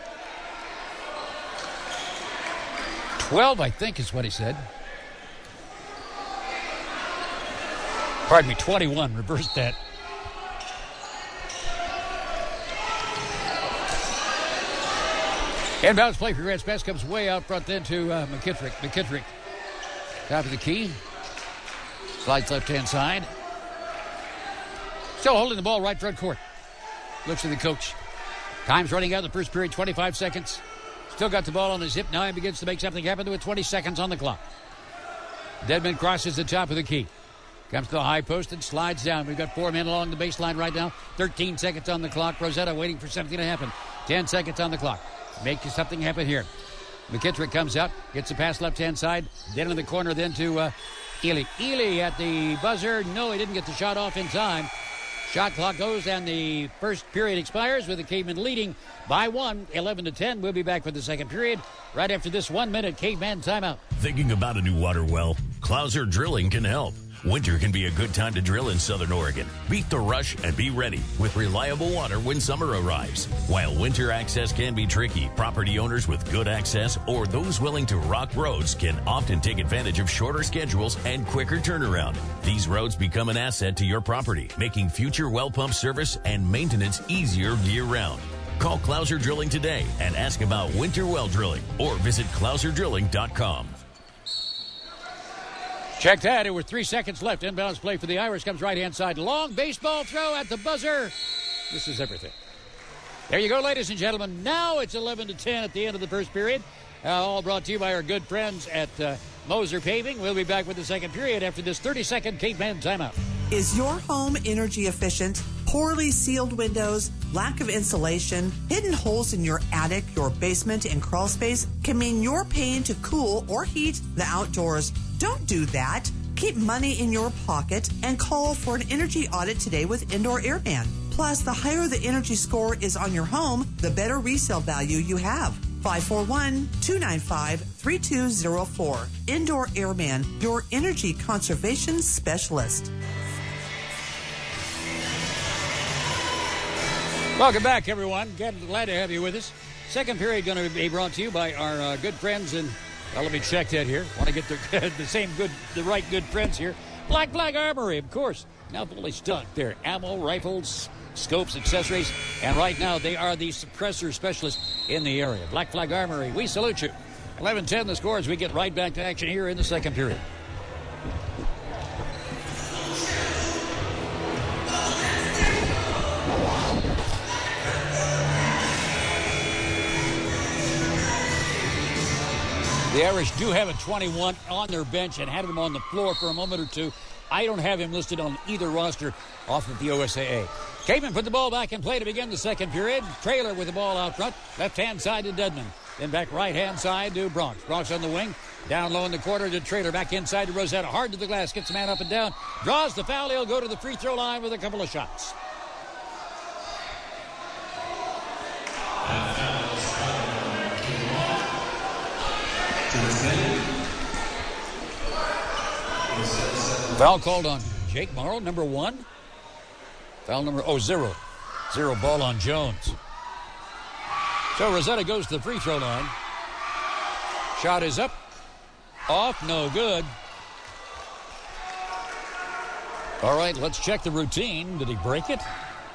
twelve, I think, is what he said. Pardon me, twenty-one. Reverse that. Inbounds play for Grants Pass comes way out front then to uh, McKittrick. McKittrick, top of the key. Slides left-hand side. Still holding the ball right front court. Looks to the coach. Time's running out in the first period, twenty-five seconds. Still got the ball on his hip. Now he begins to make something happen with twenty seconds on the clock. Dedman crosses the top of the key. Comes to the high post and slides down. We've got four men along the baseline right now. thirteen seconds on the clock. Rosetta waiting for something to happen. ten seconds on the clock. Make something happen here. McKittrick comes out, gets a pass left-hand side, then in the corner, then to uh, Ely. Ely at the buzzer. No, he didn't get the shot off in time. Shot clock goes and the first period expires with the Cavemen leading by one, eleven to ten. We'll be back for the second period right after this one-minute Caveman timeout. Thinking about a new water well? Clouser Drilling can help. Winter can be a good time to drill in Southern Oregon. Beat the rush and be ready with reliable water when summer arrives. While winter access can be tricky, property owners with good access or those willing to rock roads can often take advantage of shorter schedules and quicker turnaround. These roads become an asset to your property, making future well pump service and maintenance easier year-round. Call Clouser Drilling today and ask about winter well drilling or visit clouser drilling dot com. Check that. It was three seconds left. Inbounds play for the Irish. Comes right-hand side. Long baseball throw at the buzzer. This is everything. There you go, ladies and gentlemen. Now it's eleven to ten at the end of the first period. Uh, all brought to you by our good friends at uh, Moser Paving. We'll be back with the second period after this thirty-second Caveman timeout. Is your home energy efficient? Poorly sealed windows, lack of insulation, hidden holes in your attic, your basement, and crawl space can mean you're paying to cool or heat the outdoors. Don't do that. Keep money in your pocket and call for an energy audit today with Indoor Airman. Plus, the higher the energy score is on your home, the better resale value you have. five four one, two nine five, three two zero four. Indoor Airman, your energy conservation specialist. Welcome back, everyone. Glad to have you with us. Second period going to be brought to you by our uh, good friends in, well, let me check that here. Want to get the, the same good, the right good friends here. Black Flag Armory, of course. Now fully stocked there. Ammo, rifles, scopes, accessories. And right now they are the suppressor specialists in the area. Black Flag Armory, we salute you. eleven ten the score as we get right back to action here in the second period. The Irish do have a twenty-one on their bench and had him on the floor for a moment or two. I don't have him listed on either roster off of the O S A A. Caveman put the ball back in play to begin the second period. Trailer with the ball out front. Left-hand side to Dedman. Then back right-hand side to Bronx. Bronx on the wing. Down low in the corner to Trailer. Back inside to Rosetta. Hard to the glass. Gets the man up and down. Draws the foul. He'll go to the free throw line with a couple of shots. Foul called on Jake Morrow, number one. Foul number, oh, zero. Zero ball on Jones. So Rosetta goes to the free throw line. Shot is up. Off, no good. All right, let's check the routine. Did he break it?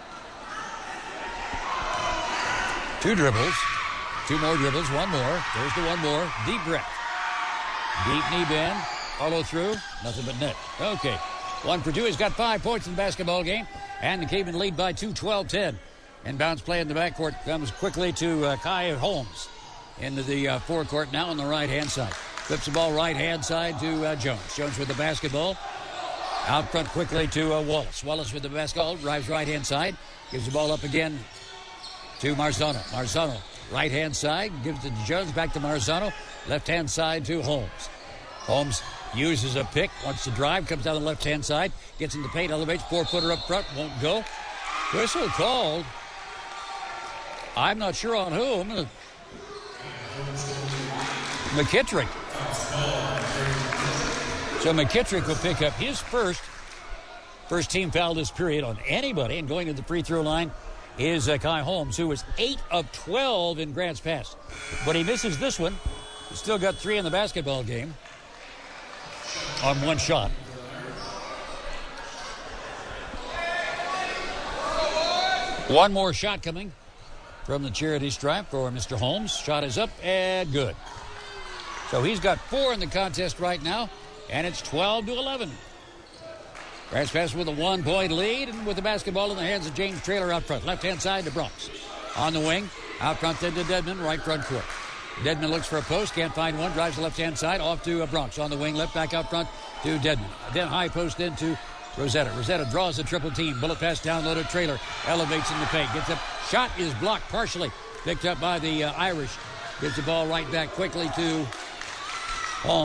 Two dribbles. Two more dribbles, one more. There's the one more. Deep breath. Deep knee bend. Follow through. Nothing but net. Okay. One for two. He's got five points in the basketball game. And the Cavemen lead by two, twelve ten. Inbounds play in the backcourt comes quickly to uh, Kai Holmes. Into the uh, forecourt now on the right-hand side. Flips the ball right-hand side to uh, Jones. Jones with the basketball. Out front quickly to uh, Wallace. Wallace with the basketball. Drives right-hand side. Gives the ball up again to Marzano. Marzano. Right-hand side. Gives it to Jones. Back to Marzano. Left-hand side to Holmes. Holmes uses a pick. Wants to drive. Comes down the left-hand side. Gets in the paint. Elevates. Four-footer up front. Won't go. Whistle called. I'm not sure on whom. McKittrick. So McKittrick will pick up his first first team foul this period on anybody. And going to the free throw line is uh, Kai Holmes, who was eight of twelve in Grants Pass. But he misses this one. He's still got three in the basketball game on one shot. One more shot coming from the charity stripe for Mister Holmes. Shot is up and good. So he's got four in the contest right now, and it's twelve to eleven. Grants Pass with a one-point lead, and with the basketball in the hands of James Trailer out front. Left-hand side to Bronx. On the wing, out front then to Dedman, right front court. Dedman looks for a post, can't find one, drives the left-hand side, off to uh, Bronx. On the wing, left back out front to Dedman. Then high post into Rosetta. Rosetta draws a triple team. Bullet pass down low to Trailer. Elevates in the paint. Gets up. Shot is blocked partially. Picked up by the uh, Irish. Gives the ball right back quickly to Holmes.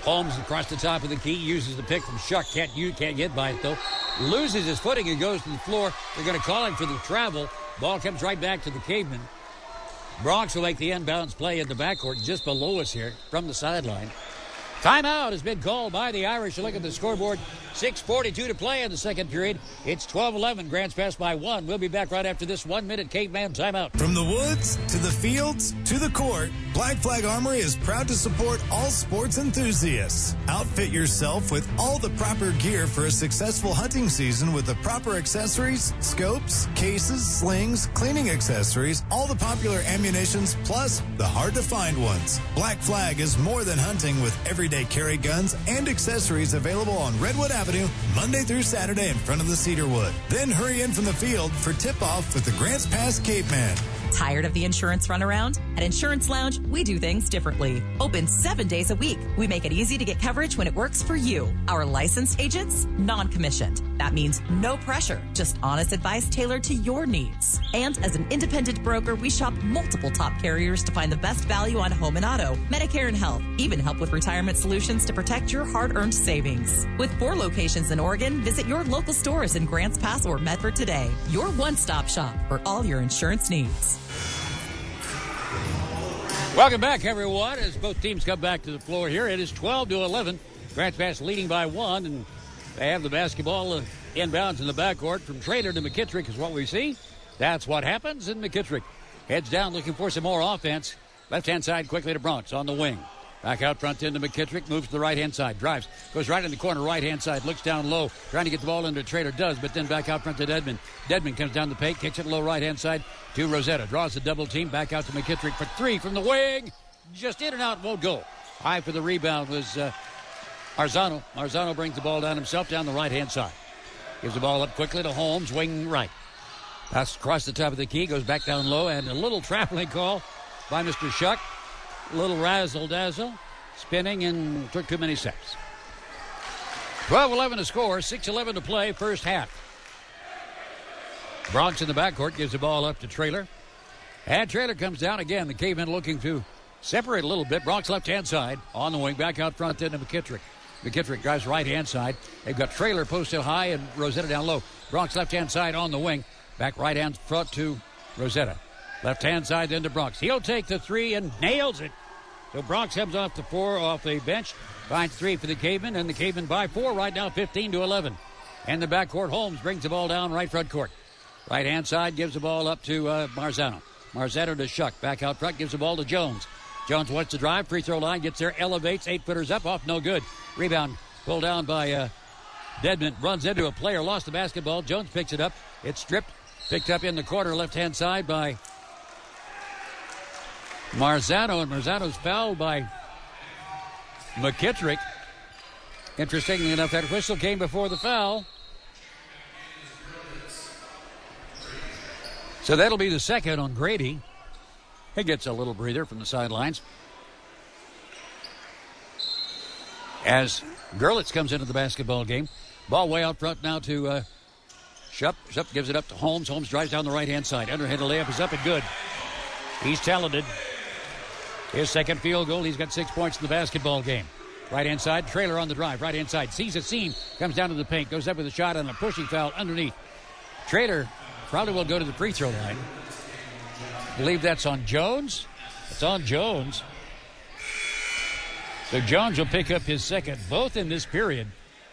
Holmes across the top of the key, uses the pick from Shuck. Can't you can't get by it though. Loses his footing and goes to the floor. They're going to call him for the travel. Ball comes right back to the Cavemen. Bronx will make the inbounds play in the backcourt just below us here from the sideline. Timeout has been called by the Irish. You look at the scoreboard. six forty-two to play in the second period. It's twelve eleven. Grants pass by one. We'll be back right after this one-minute Caveman timeout. From the woods to the fields to the court, Black Flag Armory is proud to support all sports enthusiasts. Outfit yourself with all the proper gear for a successful hunting season with the proper accessories, scopes, cases, slings, cleaning accessories, all the popular ammunitions, plus the hard-to-find ones. Black Flag is more than hunting with everyday carry guns and accessories available on Redwood Avenue Monday through Saturday in front of the Cedarwood. Then hurry in from the field for tip-off with the Grants Pass Caveman. Tired of the insurance runaround? At Insurance Lounge, we do things differently. Open seven days a week. We make it easy to get coverage when it works for you. Our licensed agents, non-commissioned. That means no pressure, just honest advice tailored to your needs. And as an independent broker, we shop multiple top carriers to find the best value on home and auto, Medicare and health, even help with retirement solutions to protect your hard-earned savings. With four locations in Oregon, visit your local stores in Grants Pass or Medford today. Your one-stop shop for all your insurance needs. Welcome back, everyone, as both teams come back to the floor here. It is twelve to eleven. Grants Pass leading by one, and they have the basketball uh, inbounds in the backcourt from Traylor to McKittrick is what we see. That's what happens, and McKittrick heads down looking for some more offense. Left-hand side quickly to Bronx on the wing. Back out front into McKittrick, moves to the right-hand side, drives, goes right in the corner, right-hand side, looks down low, trying to get the ball into Traylor, does, but then back out front to Dedman. Dedman comes down the paint, kicks it low right-hand side to Rosetta, draws the double team, back out to McKittrick for three from the wing, just in and out, won't go. High for the rebound was uh, Marzano. Marzano brings the ball down himself down the right-hand side. Gives the ball up quickly to Holmes, wing right. Pass across the top of the key, goes back down low, and a little traveling call by Mister Shuck. A little razzle-dazzle, spinning, and took too many steps. twelve eleven to score, six eleven to play, first half. Bronx in the backcourt gives the ball up to Traylor. And Traylor comes down again. The Cavemen looking to separate a little bit. Bronx left-hand side on the wing, back out front into McKittrick. McKittrick drives right-hand side. They've got Traylor posted high and Rosetta down low. Bronx left-hand side on the wing, back right-hand front to Rosetta. Left-hand side then to Bronx. He'll take the three and nails it. So Bronx comes off the four off the bench, finds three for the Cavemen, and the Cavemen by four right now, fifteen to eleven. And the backcourt, Holmes brings the ball down right front court. Right-hand side gives the ball up to uh, Marzano. Marzano to Shuck. Back out front, gives the ball to Jones. Jones wants to drive, free throw line, gets there, elevates, eight-footers up, off, no good. Rebound pulled down by uh, Dedman, runs into a player, lost the basketball. Jones picks it up. It's stripped, picked up in the corner, left-hand side by Marzano, and Marzano's fouled by McKittrick. Interestingly enough, that whistle came before the foul. So that'll be the second on Grady. He gets a little breather from the sidelines. As Gerlitz comes into the basketball game. Ball way out front now to uh, Shupp. Shupp gives it up to Holmes. Holmes drives down the right-hand side. Underhanded layup is up and good. He's talented. His second field goal. He's got six points in the basketball game. Right-hand side, Traylor on the drive. Right-hand side, sees a seam, comes down to the paint, goes up with a shot on a pushing foul underneath. Traylor probably will go to the free throw line. I believe that's on Jones. It's on Jones. So Jones will pick up his second, both in this period.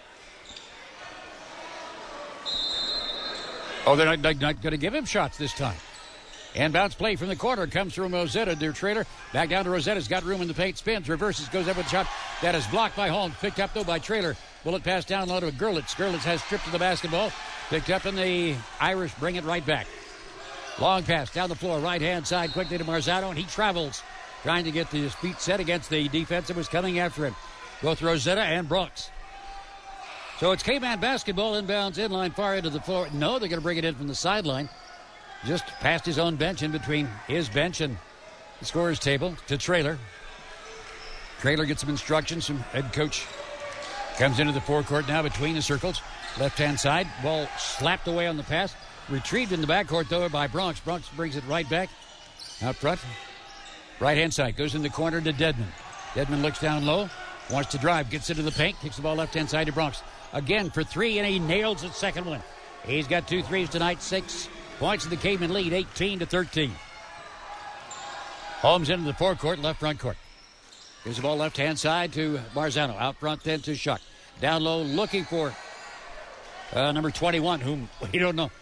Oh, they're not, not going to give him shots this time. And bounce play from the corner comes from Rosetta. Dear Traylor. Back down to Rosetta's got room in the paint. Spins, reverses, goes up with a shot. That is blocked by Holmes. Picked up, though, by Traylor. Bullet pass down low to Gerlitz. Gerlitz has stripped to the basketball. Picked up, and the Irish bring it right back. Long pass down the floor. Right-hand side quickly to Marzano, and he travels. Trying to get his feet set against the defense that was coming after him. Both Rosetta and Bronx. So it's K-Man basketball inbounds inline far into the floor. No, they're going to bring it in from the sideline. Just past his own bench, in between his bench and the scorer's table, to Traylor. Traylor gets some instructions from head coach. Comes into the forecourt now between the circles. Left-hand side, ball slapped away on the pass. Retrieved in the backcourt, though, by Bronx. Bronx brings it right back. Out front. Right-hand side, goes in the corner to Dedman. Dedman looks down low. Wants to drive, gets into the paint, kicks the ball left-hand side to Bronx. Again for three, and he nails the second one. He's got two threes tonight, six points in the Caveman lead, eighteen to thirteen. Holmes into the forecourt, left front court. Gives the ball left-hand side to Marzano. Out front then to Shuck. Down low looking for uh, number twenty-one, whom we don't know.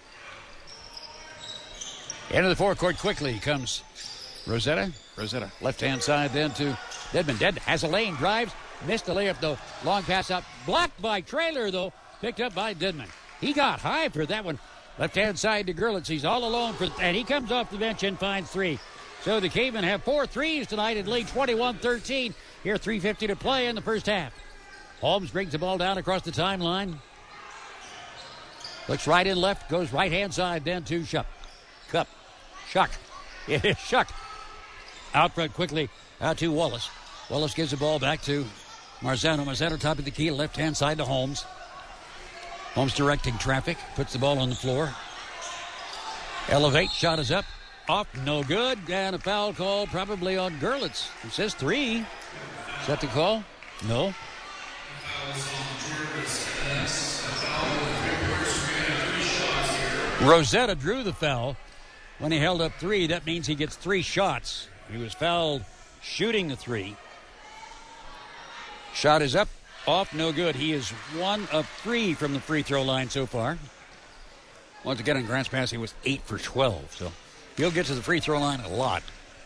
Into the forecourt quickly comes Rosetta. Rosetta left-hand side then to Dedmon. Dedmon has a lane, drives, missed the layup though. Long pass out, blocked by Traylor though. Picked up by Dedmon. He got high for that one. Left-hand side to Gerlitz. He's all alone, for, and he comes off the bench and finds three. So the Cavemen have four threes tonight and lead twenty-one thirteen. Here, three fifty to play in the first half. Holmes brings the ball down across the timeline. Looks right and left, goes right-hand side then to Shuck. Cup. Shuck. It is Shuck. Out front quickly out to Wallace. Wallace gives the ball back to Marzano. Marzano top of the key, left-hand side to Holmes. Holmes directing traffic, puts the ball on the floor. Elevate, shot is up. Off, no good, and a foul call probably on Gerlitz. It says three. Is that the call? No. Rosetta drew the foul. When he held up three, that means he gets three shots. He was fouled shooting the three. Shot is up, off, no good. He is one of three from the free throw line so far. Once again, in Grants Pass, he was eight for twelve, so he'll get to the free throw line a lot.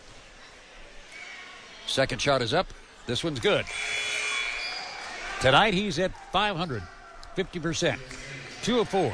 Second shot is up. This one's good. Tonight, he's at five hundred, fifty percent. Two of four.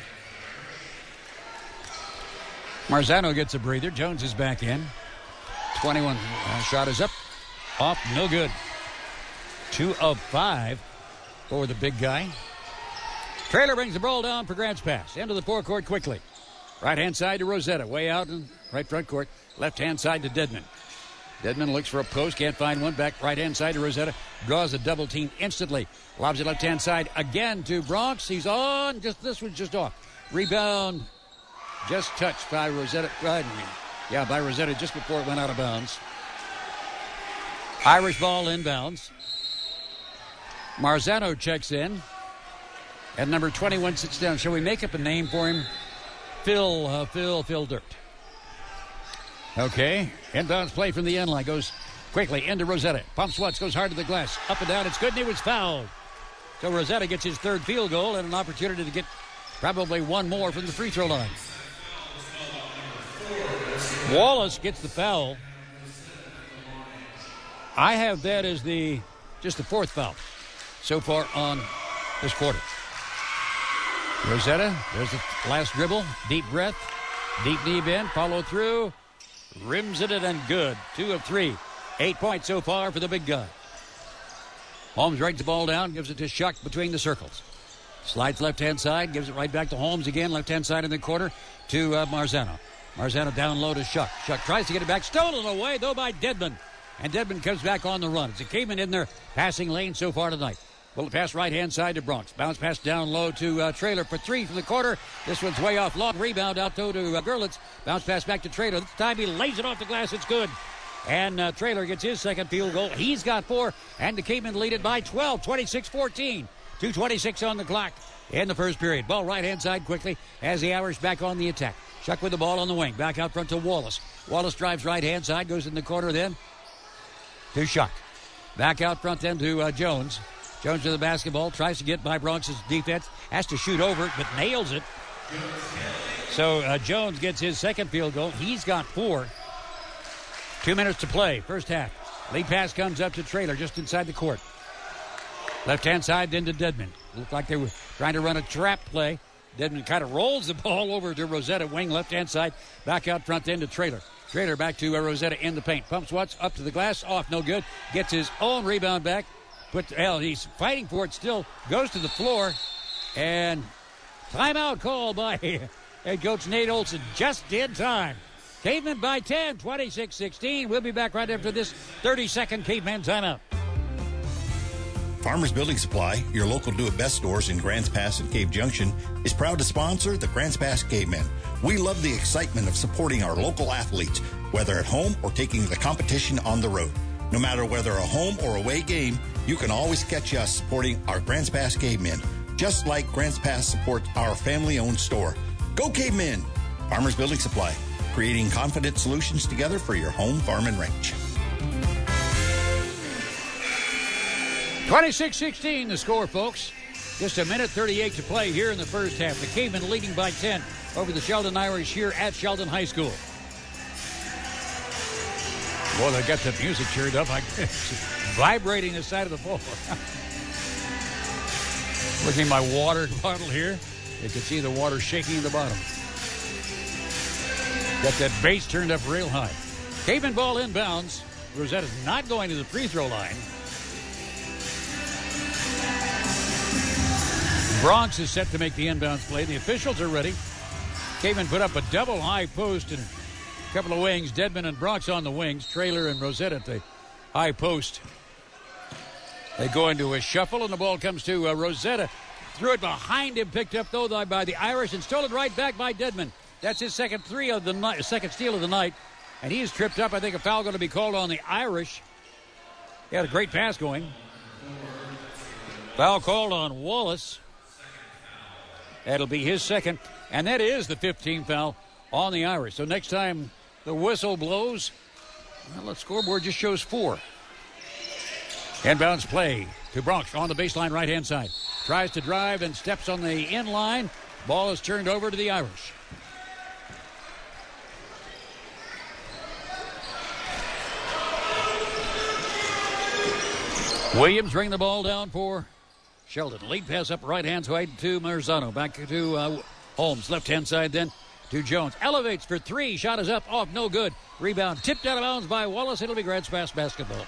Marzano gets a breather. Jones is back in. twenty-one. Uh, shot is up. Off. No good. Two of five for the big guy. Traylor brings the ball down for Grants Pass. Into the forecourt quickly. Right-hand side to Rosetta. Way out in right front court. Left-hand side to Dedmon. Dedmon looks for a post. Can't find one. Back right-hand side to Rosetta. Draws a double team instantly. Lobs it left-hand side again to Bronx. He's on. Just This one's just off. Rebound. Just touched by Rosetta. Yeah, by Rosetta just before it went out of bounds. Irish ball inbounds. Marzano checks in. And number twenty-one sits down. Shall we make up a name for him? Phil, uh, Phil, Phil Dirt. Okay. Inbounds play from the end line. Goes quickly into Rosetta. Pumps once, goes hard to the glass. Up and down. It's good, and he was fouled. So Rosetta gets his third field goal and an opportunity to get probably one more from the free throw line. Wallace gets the foul. I have that as the just the fourth foul so far on this quarter. Rosetta, there's the last dribble. Deep breath. Deep knee bend. Follow through. Rims it and good. Two of three. Eight points so far for the big guy. Holmes writes the ball down. Gives it to Shuck between the circles. Slides left-hand side. Gives it right back to Holmes again. Left-hand side in the corner to uh, Marzano. Marzano down low to Shuck. Shuck tries to get it back. Stolen away, though, by Dedmon. And Dedmon comes back on the run. It's a Caveman in their passing lane so far tonight. Bullet pass right-hand side to Bronx. Bounce pass down low to uh, Traylor for three from the corner. This one's way off. Long rebound out though to uh, Gerlitz. Bounce pass back to Traylor. This time he lays it off the glass. It's good. And uh, Traylor gets his second field goal. He's got four. And the Cavemen lead it by twelve. twenty-six fourteen. two twenty-six on the clock in the first period. Ball right-hand side quickly as the Irish back on the attack. Shuck with the ball on the wing. Back out front to Wallace. Wallace drives right-hand side. Goes in the corner then to Shuck. Back out front then to uh, Jones. Jones to the basketball. Tries to get by Bronx's defense. Has to shoot over it, but nails it. So uh, Jones gets his second field goal. He's got four. Two minutes to play. First half. Lead pass comes up to Traylor just inside the court. Left-hand side then to Dedmon. Looked like they were trying to run a trap play. Dedmon kind of rolls the ball over to Rosetta, wing left-hand side. Back out front then to Traylor. Traylor back to uh, Rosetta in the paint. Pumps once, up to the glass, off, no good. Gets his own rebound back. Put, hell, he's fighting for it still. Goes to the floor. And timeout called by head coach Nate Olson just in time. Cavemen by ten, twenty-six sixteen. We'll be back right after this thirty-second Caveman timeout. Farmers Building Supply, your local do-it-best stores in Grants Pass and Cave Junction, is proud to sponsor the Grants Pass Cavemen. We love the excitement of supporting our local athletes, whether at home or taking the competition on the road. No matter whether a home or away game, You can always catch us supporting our Grants Pass Cavemen, just like Grants Pass supports our family-owned store. Go Cavemen! Farmers Building Supply, creating confident solutions together for your home, farm, and ranch. twenty-six sixteen the score, folks. Just a minute thirty-eight to play here in the first half. The Cavemen leading by ten over the Sheldon Irish here at Sheldon High School. Boy, they got the music cheered up. I vibrating the side of the floor. Looking at my water bottle here. You can see the water shaking at the bottom. Got that bass turned up real high. Caveman ball inbounds. Rosetta's not going to the free throw line. Bronx is set to make the inbounds play. The officials are ready. Caveman put up a double high post and a couple of wings. Dedman and Bronx on the wings. Trailer and Rosetta at the high post. They go into a shuffle, and the ball comes to uh, Rosetta. Threw it behind him, picked up, though, by the Irish, and stolen right back by Dedman. That's his second three of the night, second steal of the night. And he's tripped up. I think a foul going to be called on the Irish. He had a great pass going. Foul called on Wallace. That'll be his second. And that is the fifteenth foul on the Irish. So next time the whistle blows, well, the scoreboard just shows four. Inbounds play to Bronx on the baseline right-hand side. Tries to drive and steps on the in line. Ball is turned over to the Irish. Williams bring the ball down for Sheldon. Lead pass up right-hand side to Marzano. Back to uh, Holmes. Left-hand side then to Jones. Elevates for three. Shot is up, off, no good. Rebound tipped out of bounds by Wallace. It'll be Grants Pass basketball.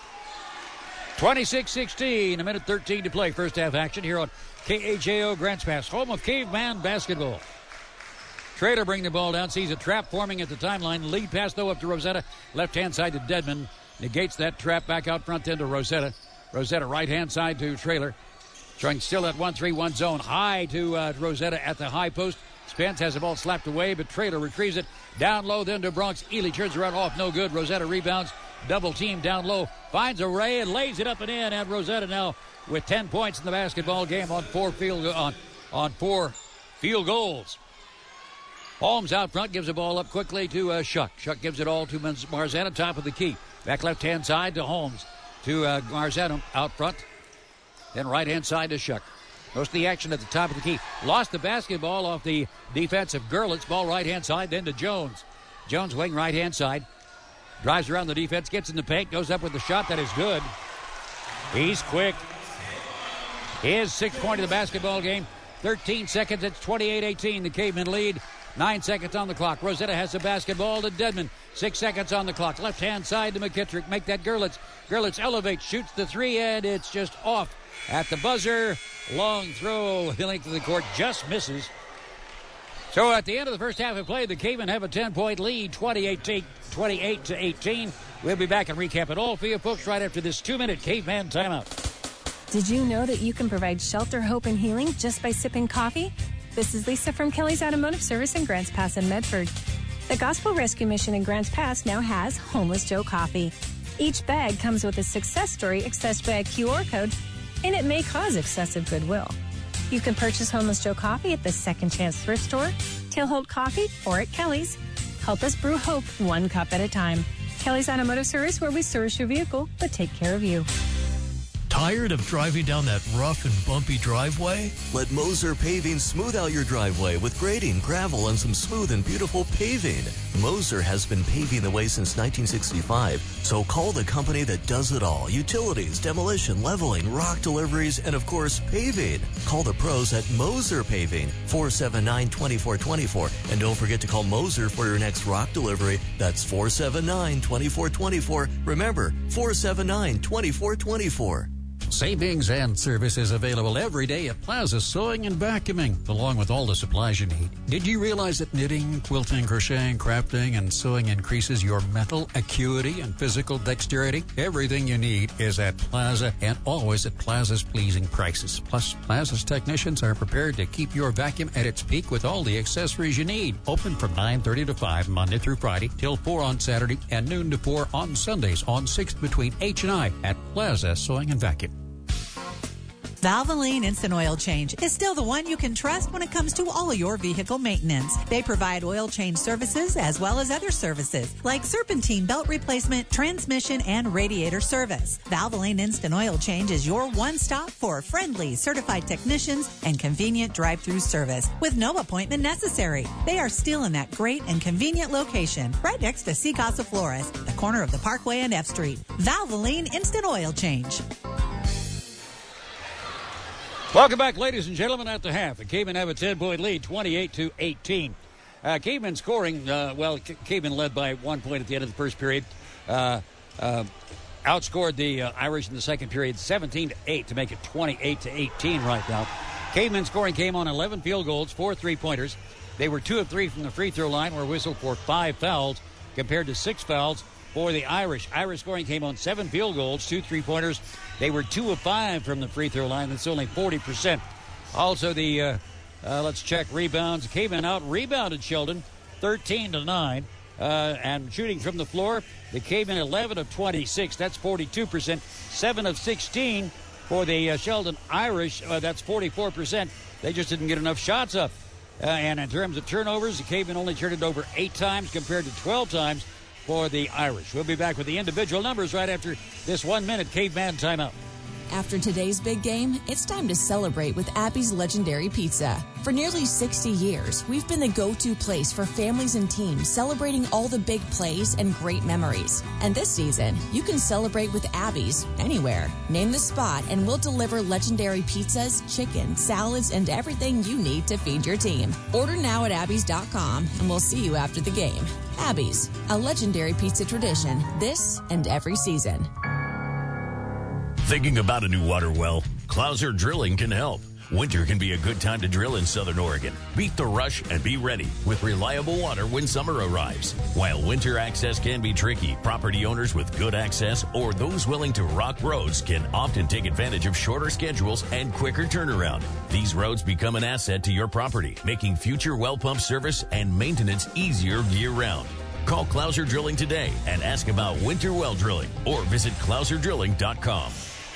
twenty-six sixteen, a minute thirteen to play. First half action here on K H A O Grants Pass, home of Caveman basketball. Trader bring the ball down, sees a trap forming at the timeline. Lead pass, though, up to Rosetta. Left-hand side to Dedman. Negates that trap back out front then to Rosetta. Rosetta right-hand side to Trailer. Trying still that one three one zone. High to uh, Rosetta at the high post. Spence has the ball slapped away, but Trailer retrieves it. Down low then to Bronx. Ely turns around off, no good. Rosetta rebounds. Double team down low. Finds a Ray and lays it up and in. And Rosetta now with ten points in the basketball game on four field on, on four field goals. Holmes out front gives the ball up quickly to uh, Shuck. Shuck gives it all to Marzano, top of the key. Back left-hand side to Holmes. To uh, Marzano out front. Then right-hand side to Shuck. Most of the action at the top of the key. Lost the basketball off the defensive Gerlitz. Ball right-hand side, then to Jones. Jones wing right-hand side. Drives around the defense, gets in the paint, goes up with the shot that is good. He's quick. His sixth point of the basketball game. thirteen seconds, it's twenty-eight eighteen. The Cavemen lead. Nine seconds on the clock. Rosetta has the basketball to Dedman. Six seconds on the clock. Left-hand side to McKittrick. Make that Gerlitz. Gerlitz elevates, shoots the three, and it's just off at the buzzer. Long throw, the length of the court just misses. So at the end of the first half of play, the Cavemen have a ten-point lead, twenty-eight to eighteen. We'll be back and recap it all for you folks right after this two-minute Caveman timeout. Did you know that you can provide shelter, hope, and healing just by sipping coffee? This is Lisa from Kelly's Automotive Service in Grants Pass and Medford. The Gospel Rescue Mission in Grants Pass now has Homeless Joe Coffee. Each bag comes with a success story accessed by a Q R code, and it may cause excessive goodwill. You can purchase Homeless Joe Coffee at the Second Chance Thrift Store, Tailhold Coffee, or at Kelly's. Help us brew hope one cup at a time. Kelly's Automotive Service, where we service your vehicle, but take care of you. Tired of driving down that rough and bumpy driveway? Let Moser Paving smooth out your driveway with grading, gravel, and some smooth and beautiful paving. Moser has been paving the way since nineteen sixty-five, so call the company that does it all. Utilities, demolition, leveling, rock deliveries, and of course, paving. Call the pros at Moser Paving, four seven nine, two four two four. And don't forget to call Moser for your next rock delivery. That's four seven nine, two four two four. Remember, four seven nine, two four two four. Savings and services available every day at Plaza Sewing and Vacuuming, along with all the supplies you need. Did you realize that knitting, quilting, crocheting, crafting, and sewing increases your mental acuity and physical dexterity? Everything you need is at Plaza and always at Plaza's pleasing prices. Plus, Plaza's technicians are prepared to keep your vacuum at its peak with all the accessories you need. Open from nine thirty to five Monday through Friday, till four on Saturday, and noon to four on Sundays on sixth between H and I at Plaza Sewing and Vacuum. Valvoline Instant Oil Change is still the one you can trust when it comes to all of your vehicle maintenance. They provide oil change services as well as other services like serpentine belt replacement, transmission, and radiator service. Valvoline Instant Oil Change is your one stop for friendly, certified technicians and convenient drive-through service with no appointment necessary. They are still in that great and convenient location right next to Sea Casa Flores, the corner of the Parkway and F Street. Valvoline Instant Oil Change. Welcome back, ladies and gentlemen, at the half. The Cavemen have a ten-point lead, twenty-eight to eighteen. Uh, Cavemen scoring, uh, well, C- Cavemen led by one point at the end of the first period. Uh, uh, outscored the uh, Irish in the second period, seventeen to eight, to make it twenty-eight to eighteen right now. Cavemen scoring came on eleven field goals, four three-pointers. They were two of three from the free throw line, were whistled for five fouls, compared to six fouls for the Irish. Irish scoring came on seven field goals, two three-pointers. They were two of five from the free throw line. That's only forty percent. Also, the uh, uh, let's check rebounds. Cavemen out rebounded Sheldon, thirteen to nine, uh, and shooting from the floor. The Cavemen eleven of twenty-six. That's forty-two percent. seven of sixteen for the uh, Sheldon Irish. Uh, that's forty-four percent. They just didn't get enough shots up. Uh, and in terms of turnovers, the Cavemen only turned it over eight times compared to twelve times for the Irish. We'll be back with the individual numbers right after this one-minute Caveman timeout. After today's big game, it's time to celebrate with Abby's Legendary Pizza. For nearly sixty years, we've been the go-to place for families and teams celebrating all the big plays and great memories. And this season, you can celebrate with Abby's anywhere. Name the spot and we'll deliver legendary pizzas, chicken, salads, and everything you need to feed your team. Order now at abby's dot com and we'll see you after the game. Abby's, a legendary pizza tradition this and every season. Thinking about a new water well? Clouser Drilling can help. Winter can be a good time to drill in Southern Oregon. Beat the rush and be ready with reliable water when summer arrives. While winter access can be tricky, property owners with good access or those willing to rock roads can often take advantage of shorter schedules and quicker turnaround. These roads become an asset to your property, making future well pump service and maintenance easier year-round. Call Clouser Drilling today and ask about winter well drilling or visit clouser drilling dot com.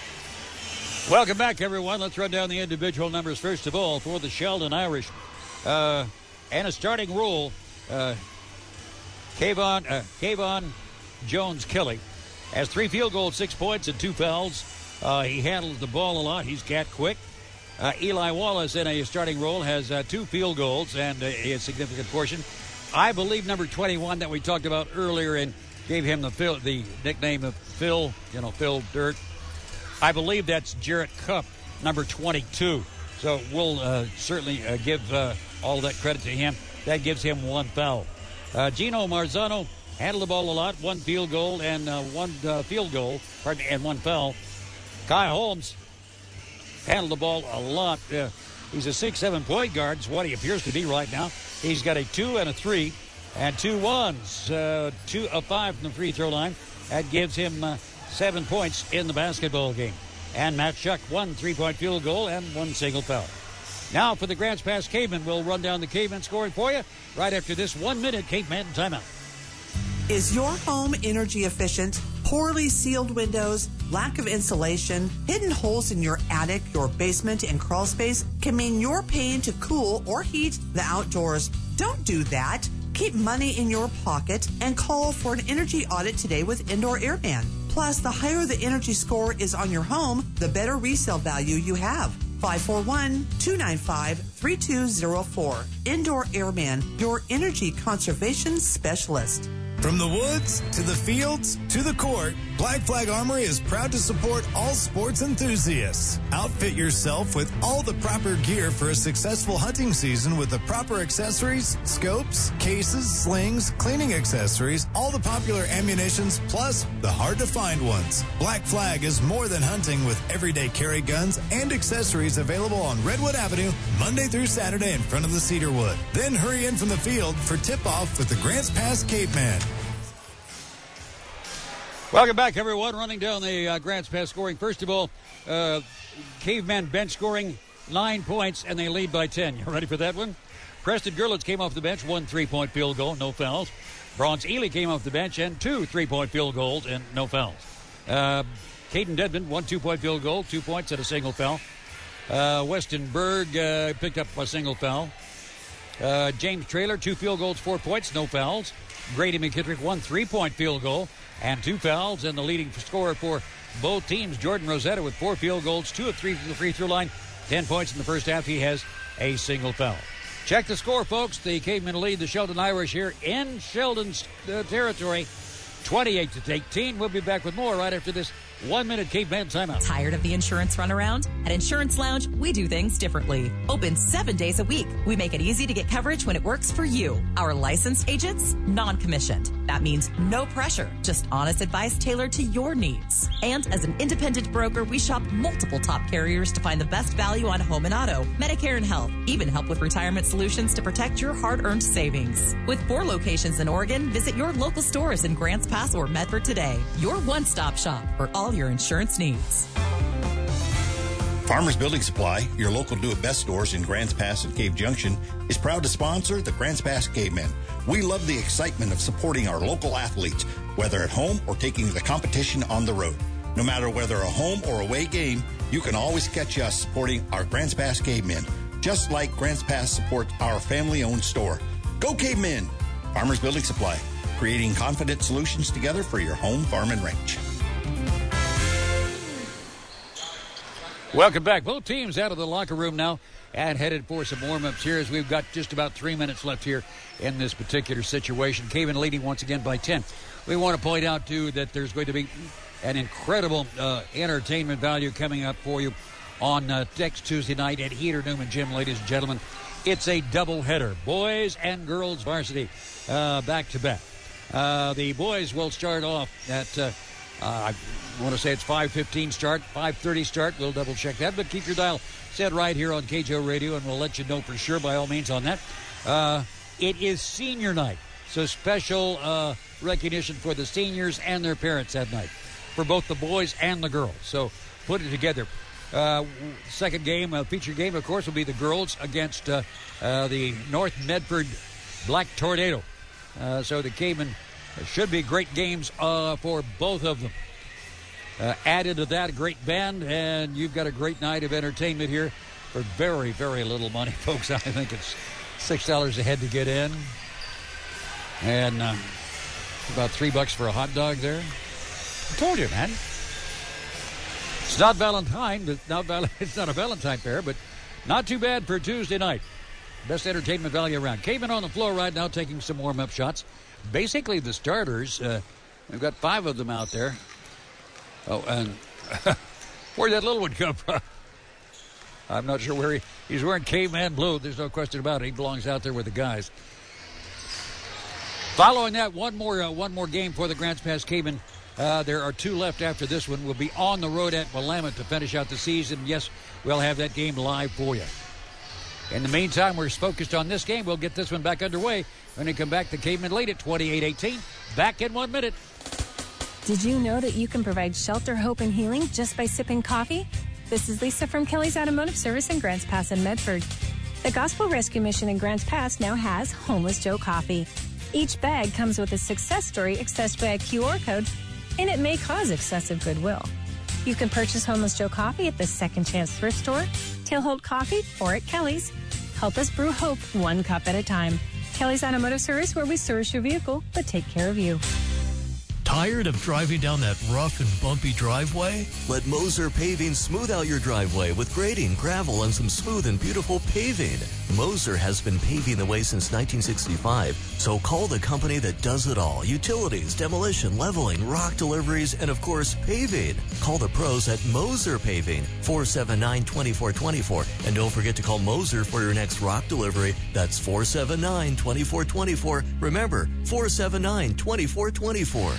Welcome back, everyone. Let's run down the individual numbers first of all for the Sheldon Irish. Uh, and a starting rule, uh, Kayvon, uh, Kayvon Jones-Kelly has three field goals, six points, and two fouls. Uh, he handles the ball a lot. He's cat quick. Uh, Eli Wallace in a starting role has uh, two field goals and a, a significant portion. I believe number twenty-one that we talked about earlier and gave him the Phil, the nickname of Phil, you know, Phil Dirt. I believe that's Jarrett Cupp, number twenty-two. So we'll uh, certainly uh, give uh, all that credit to him. That gives him one foul. Uh, Gino Marzano handled the ball a lot, one field goal and uh, one uh, field goal, pardon me, and one foul. Kai Holmes handled the ball a lot. Uh, he's a six seven point guard. It's what he appears to be right now. He's got a two and a three and two ones. Uh, two of five from the free throw line. That gives him uh, seven points in the basketball game. And Matt Shuck, one three-point field goal and one single foul. Now for the Grants Pass Cavemen. We'll run down the Cavemen scoring for you right after this one-minute Caveman timeout. Is your home energy efficient? Poorly sealed windows, lack of insulation, hidden holes in your attic, your basement, and crawl space can mean you're paying to cool or heat the outdoors. Don't do that. Keep money in your pocket and call for an energy audit today with Indoor Airman. Plus, the higher the energy score is on your home, the better resale value you have. five four one, two nine five, three two zero four. Indoor Airman, your energy conservation specialist. From the woods to the fields to the court, Black Flag Armory is proud to support all sports enthusiasts. Outfit yourself with all the proper gear for a successful hunting season with the proper accessories, scopes, cases, slings, cleaning accessories, all the popular ammunitions, plus the hard-to-find ones. Black Flag is more than hunting with everyday carry guns and accessories available on Redwood Avenue Monday through Saturday in front of the Cedarwood. Then hurry in from the field for tip-off with the Grants Pass Caveman. Welcome back, everyone. Running down the uh, Grants Pass scoring. First of all, uh, Caveman bench scoring nine points, and they lead by ten. You ready for that one? Preston Gerlitz came off the bench, one three-point field goal, no fouls. Bronze Ely came off the bench, and two three-point field goals, and no fouls. Uh, Caden Dedmon, one two-point field goal, two points and a single foul. Uh, Weston Berg uh, picked up a single foul. Uh, James Traylor, two field goals, four points, no fouls. Grady McKittrick, one three-point field goal and two fouls. And the leading scorer for both teams, Jordan Rosetta, with four field goals, two of three from the free throw line, ten points in the first half. He has a single foul. Check the score, folks. The Cavemen lead the Sheldon Irish here in Sheldon's uh, territory, twenty-eight to eighteen. We'll be back with more right after this one-minute Caveman timeout. Tired of the insurance runaround? At Insurance Lounge, we do things differently. Open seven days a week. We make it easy to get coverage when it works for you. Our licensed agents, non-commissioned. That means no pressure, just honest advice tailored to your needs. And as an independent broker, we shop multiple top carriers to find the best value on home and auto, Medicare and health, even help with retirement solutions to protect your hard-earned savings. With four locations in Oregon, visit your local stores in Grants Pass or Medford today. Your one-stop shop for all your insurance needs. Farmers Building Supply, your local do-it-best stores in Grants Pass and Cave Junction, is proud to sponsor the Grants Pass Cavemen. We love the excitement of supporting our local athletes, whether at home or taking the competition on the road. No matter whether a home or away game, you can always catch us supporting our Grants Pass Cavemen, just like Grants Pass supports our family-owned store. Go Cavemen! Farmers Building Supply, creating confident solutions together for your home, farm, and ranch. Welcome back. Both teams out of the locker room now and headed for some warm-ups here as we've got just about three minutes left here in this particular situation. Caven leading once again by ten. We want to point out, too, that there's going to be an incredible uh, entertainment value coming up for you on uh, next Tuesday night at Heater Newman Gym, ladies and gentlemen. It's a doubleheader, boys and girls varsity, uh, back-to-back. Uh, the boys will start off at... Uh, Uh, I want to say it's five fifteen start, five thirty start. We'll double-check that, but keep your dial set right here on K J O Radio, and we'll let you know for sure by all means on that. Uh, it is senior night, so special uh, recognition for the seniors and their parents that night, for both the boys and the girls. So put it together. Uh, second game, uh, feature game, of course, will be the girls against uh, uh, the North Medford Black Tornado. Uh, so the Cavemen... It should be great games uh, for both of them. Uh, added to that, a great band, and you've got a great night of entertainment here for very, very little money, folks. I think it's six dollars a head to get in, and uh, about three bucks for a hot dog there. I told you, man. It's not Valentine, but not val- it's not a Valentine fair, but not too bad for Tuesday night. Best entertainment value around. Caveman on the floor right now taking some warm-up shots. Basically, the starters, uh, we've got five of them out there. Oh, and where'd that little one come from? I'm not sure where he... He's wearing Caveman blue. There's no question about it. He belongs out there with the guys. Following that, one more uh, one more game for the Grants Pass Cavemen. Uh, there are two left after this one. We'll be on the road at Willamette to finish out the season. Yes, we'll have that game live for you. In the meantime, we're focused on this game. We'll get this one back underway. When we come back, the Cavemen lead at twenty-eight eighteen. Back in one minute. Did you know that you can provide shelter, hope, and healing just by sipping coffee? This is Lisa from Kelly's Automotive Service in Grants Pass and Medford. The Gospel Rescue Mission in Grants Pass now has Homeless Joe Coffee. Each bag comes with a success story accessed by a Q R code, and it may cause excessive goodwill. You can purchase Homeless Joe Coffee at the Second Chance Thrift Store, Tailhold Coffee, or at Kelly's. Help us brew hope one cup at a time. Kelly's Automotive Service, where we service your vehicle, but take care of you. Tired of driving down that rough and bumpy driveway? Let Moser Paving smooth out your driveway with grading, gravel, and some smooth and beautiful paving. Moser has been paving the way since nineteen sixty-five, so call the company that does it all. Utilities, demolition, leveling, rock deliveries, and of course, paving. Call the pros at Moser Paving, four seven nine, two four two four. And don't forget to call Moser for your next rock delivery. That's four seven nine, two four two four. Remember, four seven nine, two four two four.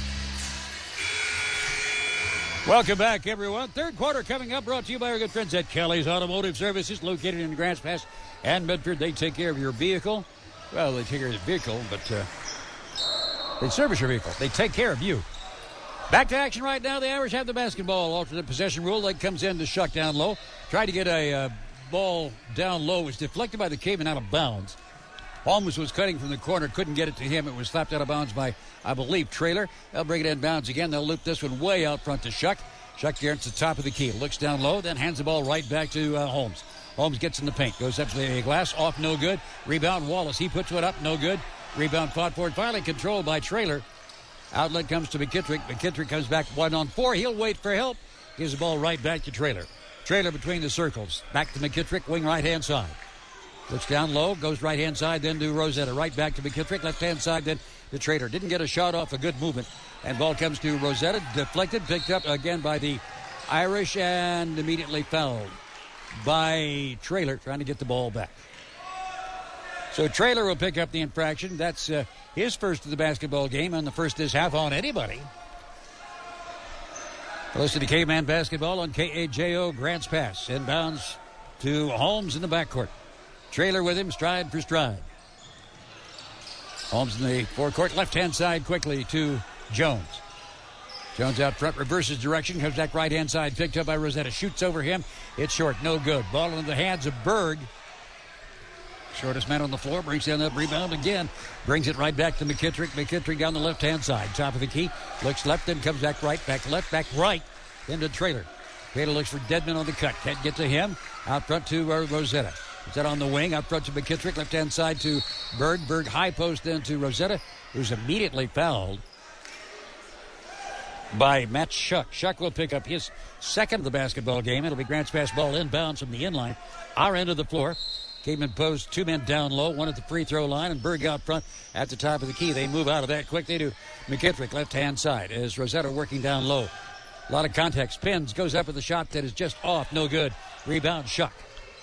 Welcome back, everyone. Third quarter coming up, brought to you by our good friends at Kelly's Automotive Services, located in Grants Pass and Medford. They take care of your vehicle. Well, they take care of your vehicle, but uh, they service your vehicle. They take care of you. Back to action right now. The Irish have the basketball. Alternate possession rule. Leg comes in to Shuck down low. Tried to get a uh, ball down low. It was deflected by the Caveman out of bounds. Holmes was cutting from the corner, couldn't get it to him. It was slapped out of bounds by, I believe, Traylor. They'll bring it in bounds again. They'll loop this one way out front to Shuck. Shuck gets the top of the key, looks down low, then hands the ball right back to uh, Holmes. Holmes gets in the paint, goes up to the glass, off, no good. Rebound, Wallace. He puts one up, no good. Rebound fought for it, finally controlled by Traylor. Outlet comes to McKittrick. McKittrick comes back one on four. He'll wait for help. Gives the ball right back to Traylor. Traylor between the circles. Back to McKittrick, wing right-hand side. Looks down low, goes right-hand side, then to Rosetta. Right back to McKittrick, left-hand side, then to Traylor. Didn't get a shot off, a good movement. And ball comes to Rosetta, deflected, picked up again by the Irish, and immediately fouled by Traylor, trying to get the ball back. So Traylor will pick up the infraction. That's uh, his first of the basketball game, and the first this half on anybody. Close to the Caveman basketball on K A J O Grants Pass. Inbounds to Holmes in the backcourt. Traylor with him, stride for stride. Holmes in the forecourt, left-hand side quickly to Jones. Jones out front, reverses direction, comes back right-hand side, picked up by Rosetta. Shoots over him. It's short, no good. Ball into the hands of Berg. Shortest man on the floor, brings down that rebound again. Brings it right back to McKittrick. McKittrick down the left-hand side, top of the key. Looks left, then comes back right, back left, back right. Then to Traylor. Traylor looks for Dedman on the cut. Can't get to him. Out front to uh, Rosetta. Rosetta on the wing, out front to McKittrick. Left-hand side to Berg. Berg high post then to Rosetta, who's immediately fouled by Matt Shuck. Shuck will pick up his second of the basketball game. It'll be Grants Pass ball inbounds from the inline. Our end of the floor. Caveman post, two men down low, one at the free throw line, and Berg out front at the top of the key. They move out of that quickly to McKittrick, left-hand side, as Rosetta working down low. A lot of contact. Spins, goes up with a shot that is just off, no good. Rebound, Shuck.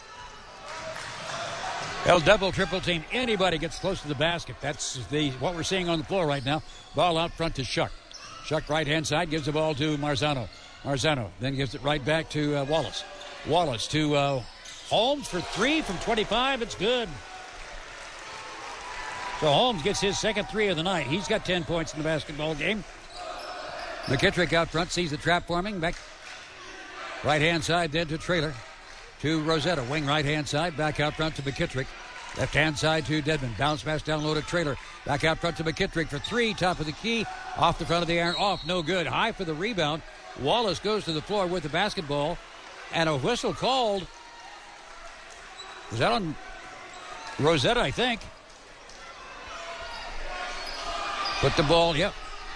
They'll double, triple team. Anybody gets close to the basket. That's the what we're seeing on the floor right now. Ball out front to Shuck. Shuck right-hand side, gives the ball to Marzano. Marzano then gives it right back to uh, Wallace. Wallace to uh, Holmes for three from twenty-five. It's good. So Holmes gets his second three of the night. He's got ten points in the basketball game. McKittrick out front, sees the trap forming. Back right-hand side then to Traylor. To Rosetta, wing right-hand side. Back out front to McKittrick. Left-hand side to Dedman. Bounce pass down low to Traylor. Back out front to McKittrick for three. Top of the key. Off the front of the iron. Off. No good. High for the rebound. Wallace goes to the floor with the basketball. And a whistle called. Was that on Rosetta, I think? Put the ball, yep.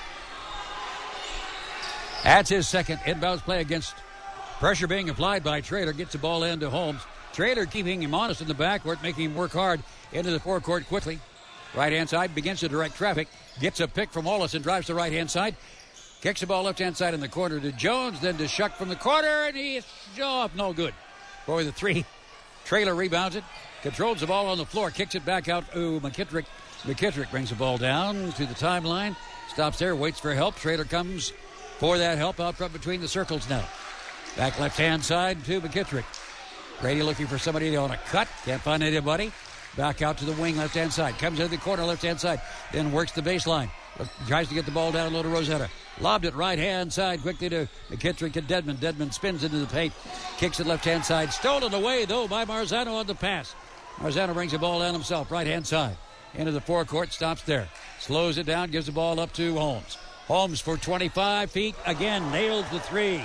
That's his second inbounds play against pressure being applied by Traylor. Gets the ball into Holmes. Traylor keeping him honest in the backcourt, making him work hard into the forecourt quickly. Right-hand side begins to direct traffic. Gets a pick from Wallace and drives to right-hand side. Kicks the ball left-hand side in the corner to Jones, then to Shuck from the corner, and he's off. No good. Boy, the three. Traylor rebounds it, controls the ball on the floor, kicks it back out to McKittrick. McKittrick brings the ball down to the timeline, stops there, waits for help. Traylor comes for that help out front between the circles now. Back left-hand side to McKittrick. Grady looking for somebody on a cut. Can't find anybody. Back out to the wing left-hand side. Comes into the corner left-hand side. Then works the baseline. Tries to get the ball down low to Rosetta. Lobbed it right-hand side quickly to McKittrick and Dedman. Dedman spins into the paint. Kicks it left-hand side. Stolen away, though, by Marzano on the pass. Marzano brings the ball down himself. Right-hand side. Into the forecourt. Stops there. Slows it down. Gives the ball up to Holmes. Holmes for twenty-five feet. Again, nails the three.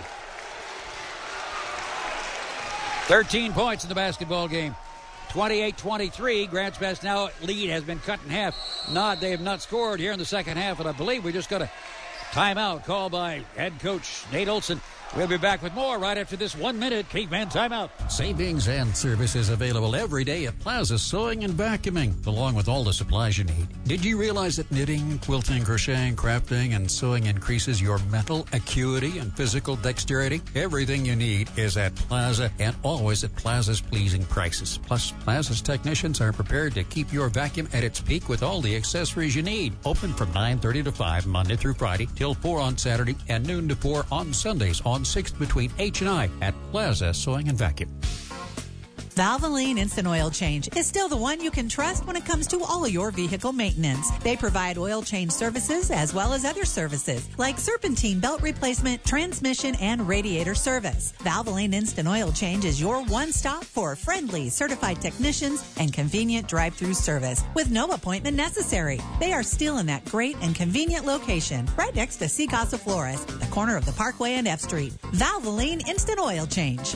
thirteen points in the basketball game. twenty-eight twenty-three. Grants Pass now lead has been cut in half. Not, they have not scored here in the second half, and I believe we just got a timeout called by head coach Nate Olson. We'll be back with more right after this one-minute Caveman timeout. Savings and services available every day at Plaza Sewing and Vacuuming, along with all the supplies you need. Did you realize that knitting, quilting, crocheting, crafting, and sewing increases your mental acuity and physical dexterity? Everything you need is at Plaza, and always at Plaza's pleasing prices. Plus, Plaza's technicians are prepared to keep your vacuum at its peak with all the accessories you need. Open from nine thirty to five Monday through Friday, till four on Saturday, and noon to four on Sundays on sixth between H and I at Plaza Sewing and Vacuum. Valvoline Instant Oil Change is still the one you can trust when it comes to all your vehicle maintenance. They provide oil change services as well as other services like serpentine belt replacement, transmission, and radiator service. Valvoline Instant Oil Change is your one stop for friendly, certified technicians and convenient drive-through service with no appointment necessary. They are still in that great and convenient location right next to Casa Flores, the corner of the Parkway and F Street. Valvoline Instant Oil Change.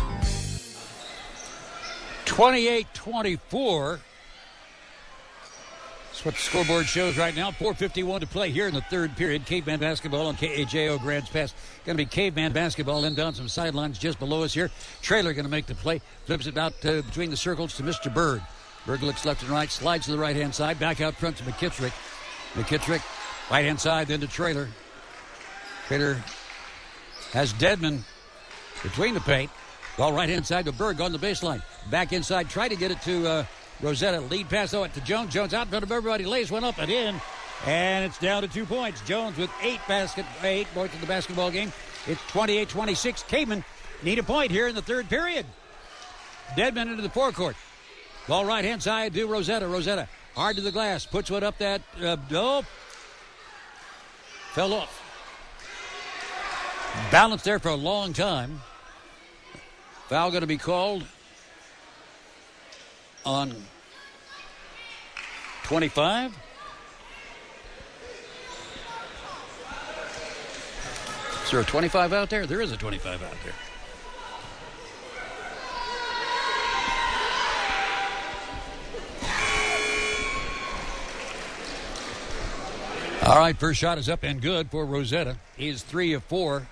twenty-eight twenty-four. That's what the scoreboard shows right now. four fifty-one to play here in the third period. Caveman basketball on K A J O Grants Pass. Going to be Caveman basketball in down some sidelines just below us here. Trailer going to make the play. Flips it out uh, between the circles to Mister Berg. Berg looks left and right. Slides to the right-hand side. Back out front to McKittrick. McKittrick, right-hand side, then to Trailer. Trailer has Dedman between the paint. Ball right-hand side to Berg on the baseline. Back inside, try to get it to uh, Rosetta. Lead pass, though, to Jones. Jones out in front of everybody. Lays one up and in. And it's down to two points. Jones with eight basket, eight points in the basketball game. It's twenty-eight twenty-six. Caveman need a point here in the third period. Dedman into the forecourt. Ball right-hand side to Rosetta. Rosetta hard to the glass. Puts one up that, uh, oh, fell off. Balanced there for a long time. Foul going to be called on twenty-five. Is there a twenty-five out there? There is a twenty-five out there. All right, first shot is up and good for Rosetta. He's three of four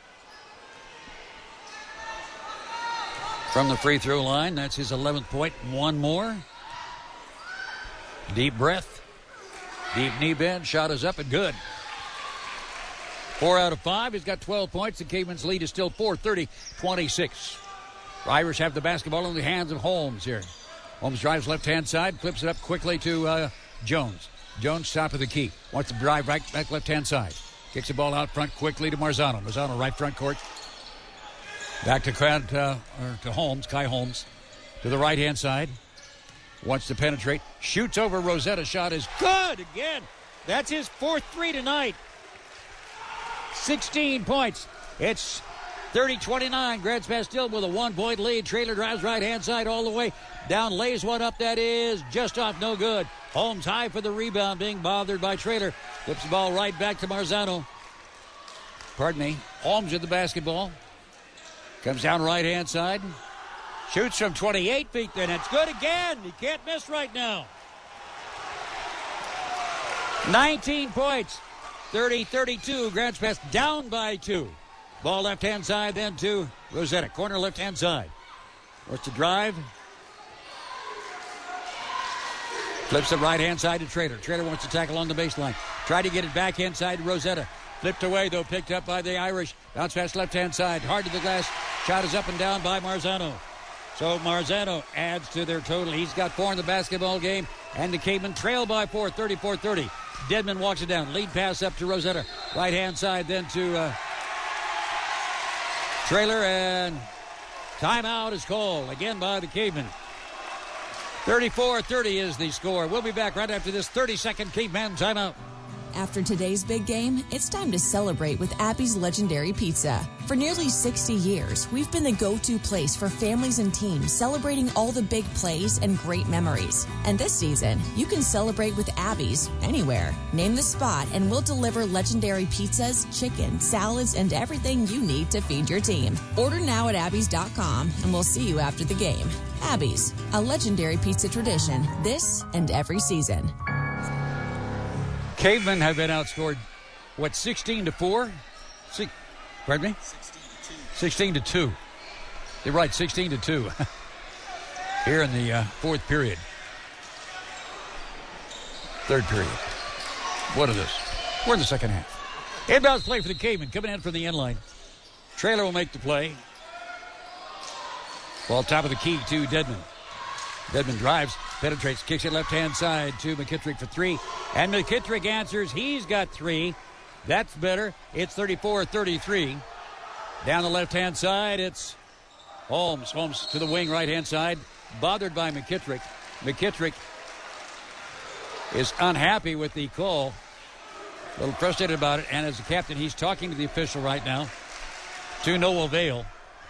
from the free throw line. That's his eleventh point. One more. Deep breath. Deep knee bend. Shot is up and good. Four out of five. He's got twelve points. The Caveman's lead is still four thirty twenty-six. Irish have the basketball in the hands of Holmes here. Holmes drives left-hand side. Flips it up quickly to uh, Jones. Jones top of the key. Wants to drive right back left-hand side. Kicks the ball out front quickly to Marzano. Marzano right front court. Back to Crowd, uh, or to Holmes, Kai Holmes, to the right-hand side. Wants to penetrate. Shoots over Rosetta. Shot is good again. That's his fourth three tonight. sixteen points. It's thirty twenty-nine. Grants Pass still with a one-point lead. Trailer drives right-hand side all the way down. Lays one up. That is just off. No good. Holmes high for the rebound. Being bothered by Trailer. Flips the ball right back to Marzano. Pardon me. Holmes with the basketball. Comes down right-hand side. Shoots from twenty-eight feet, then it's good again. He can't miss right now. nineteen points. thirty thirty-two. Grants Pass down by two. Ball left-hand side, then to Rosetta. Corner left-hand side. Wants to drive. Flips it right-hand side to Trailer. Trailer wants to tackle on the baseline. Try to get it back inside to Rosetta. Flipped away, though, picked up by the Irish. Bounce pass left-hand side. Hard to the glass. Shot is up and down by Marzano. So Marzano adds to their total. He's got four in the basketball game. And the Cavemen trail by four, thirty-four thirty. Dedman walks it down. Lead pass up to Rosetta. Right-hand side, then to uh, Trailer. And timeout is called again by the Cavemen. thirty-four thirty is the score. We'll be back right after this thirty-second Caveman timeout. After today's big game, it's time to celebrate with Abby's Legendary Pizza. For nearly sixty years, we've been the go-to place for families and teams celebrating all the big plays and great memories. And this season, you can celebrate with Abby's anywhere. Name the spot and we'll deliver legendary pizzas, chicken, salads, and everything you need to feed your team. Order now at abby's dot com and we'll see you after the game. Abby's, a legendary pizza tradition this and every season. Cavemen have been outscored what, sixteen to four? Six, pardon me? sixteen to two. You're right, sixteen to two. Here in the uh, fourth period. Third period. What is this? We're in the second half. Inbounds play for the Cavemen coming in from the end line. Trailer will make the play. Ball top of the key to Dedman. Dedman drives, penetrates, kicks it left-hand side to McKittrick for three. And McKittrick answers. He's got three. That's better. It's thirty-four thirty-three. Down the left-hand side, it's Holmes. Holmes to the wing, right-hand side. Bothered by McKittrick. McKittrick is unhappy with the call. A little frustrated about it. And as the captain, he's talking to the official right now. To no avail.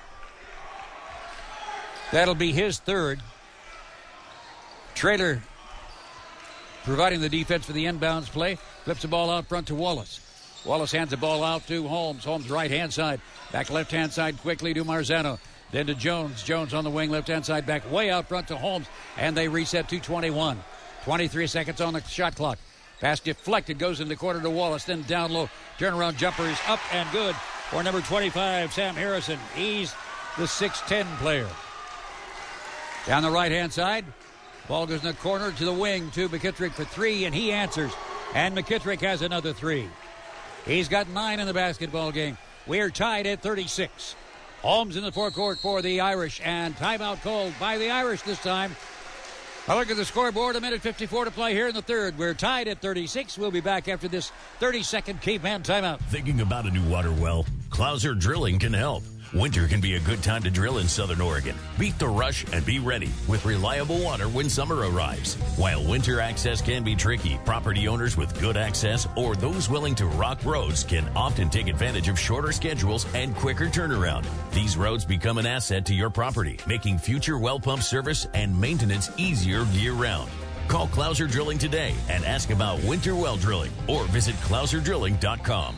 That'll be his third. Traylor providing the defense for the inbounds play. Flips the ball out front to Wallace. Wallace hands the ball out to Holmes. Holmes right-hand side. Back left-hand side quickly to Marzano. Then to Jones. Jones on the wing, left-hand side, back way out front to Holmes. And they reset to twenty-one. twenty-three seconds on the shot clock. Pass deflected, goes in the corner to Wallace. Then down low. Turnaround jumper is up and good for number twenty-five, Sam Harrison. He's the six ten player. Down the right-hand side. Ball goes in the corner to the wing to McKittrick for three, and he answers. And McKittrick has another three. He's got nine in the basketball game. We're tied at thirty-six. Holmes in the forecourt for the Irish, and timeout called by the Irish this time. I look at the scoreboard, a minute fifty-four to play here in the third. We're tied at thirty-six. We'll be back after this thirty-second Caveman timeout. Thinking about a new water well? Clouser Drilling can help. Winter can be a good time to drill in Southern Oregon. Beat the rush and be ready with reliable water when summer arrives. While winter access can be tricky, property owners with good access or those willing to rock roads can often take advantage of shorter schedules and quicker turnaround. These roads become an asset to your property, making future well pump service and maintenance easier year-round. Call Clouser Drilling today and ask about winter well drilling or visit clouser drilling dot com.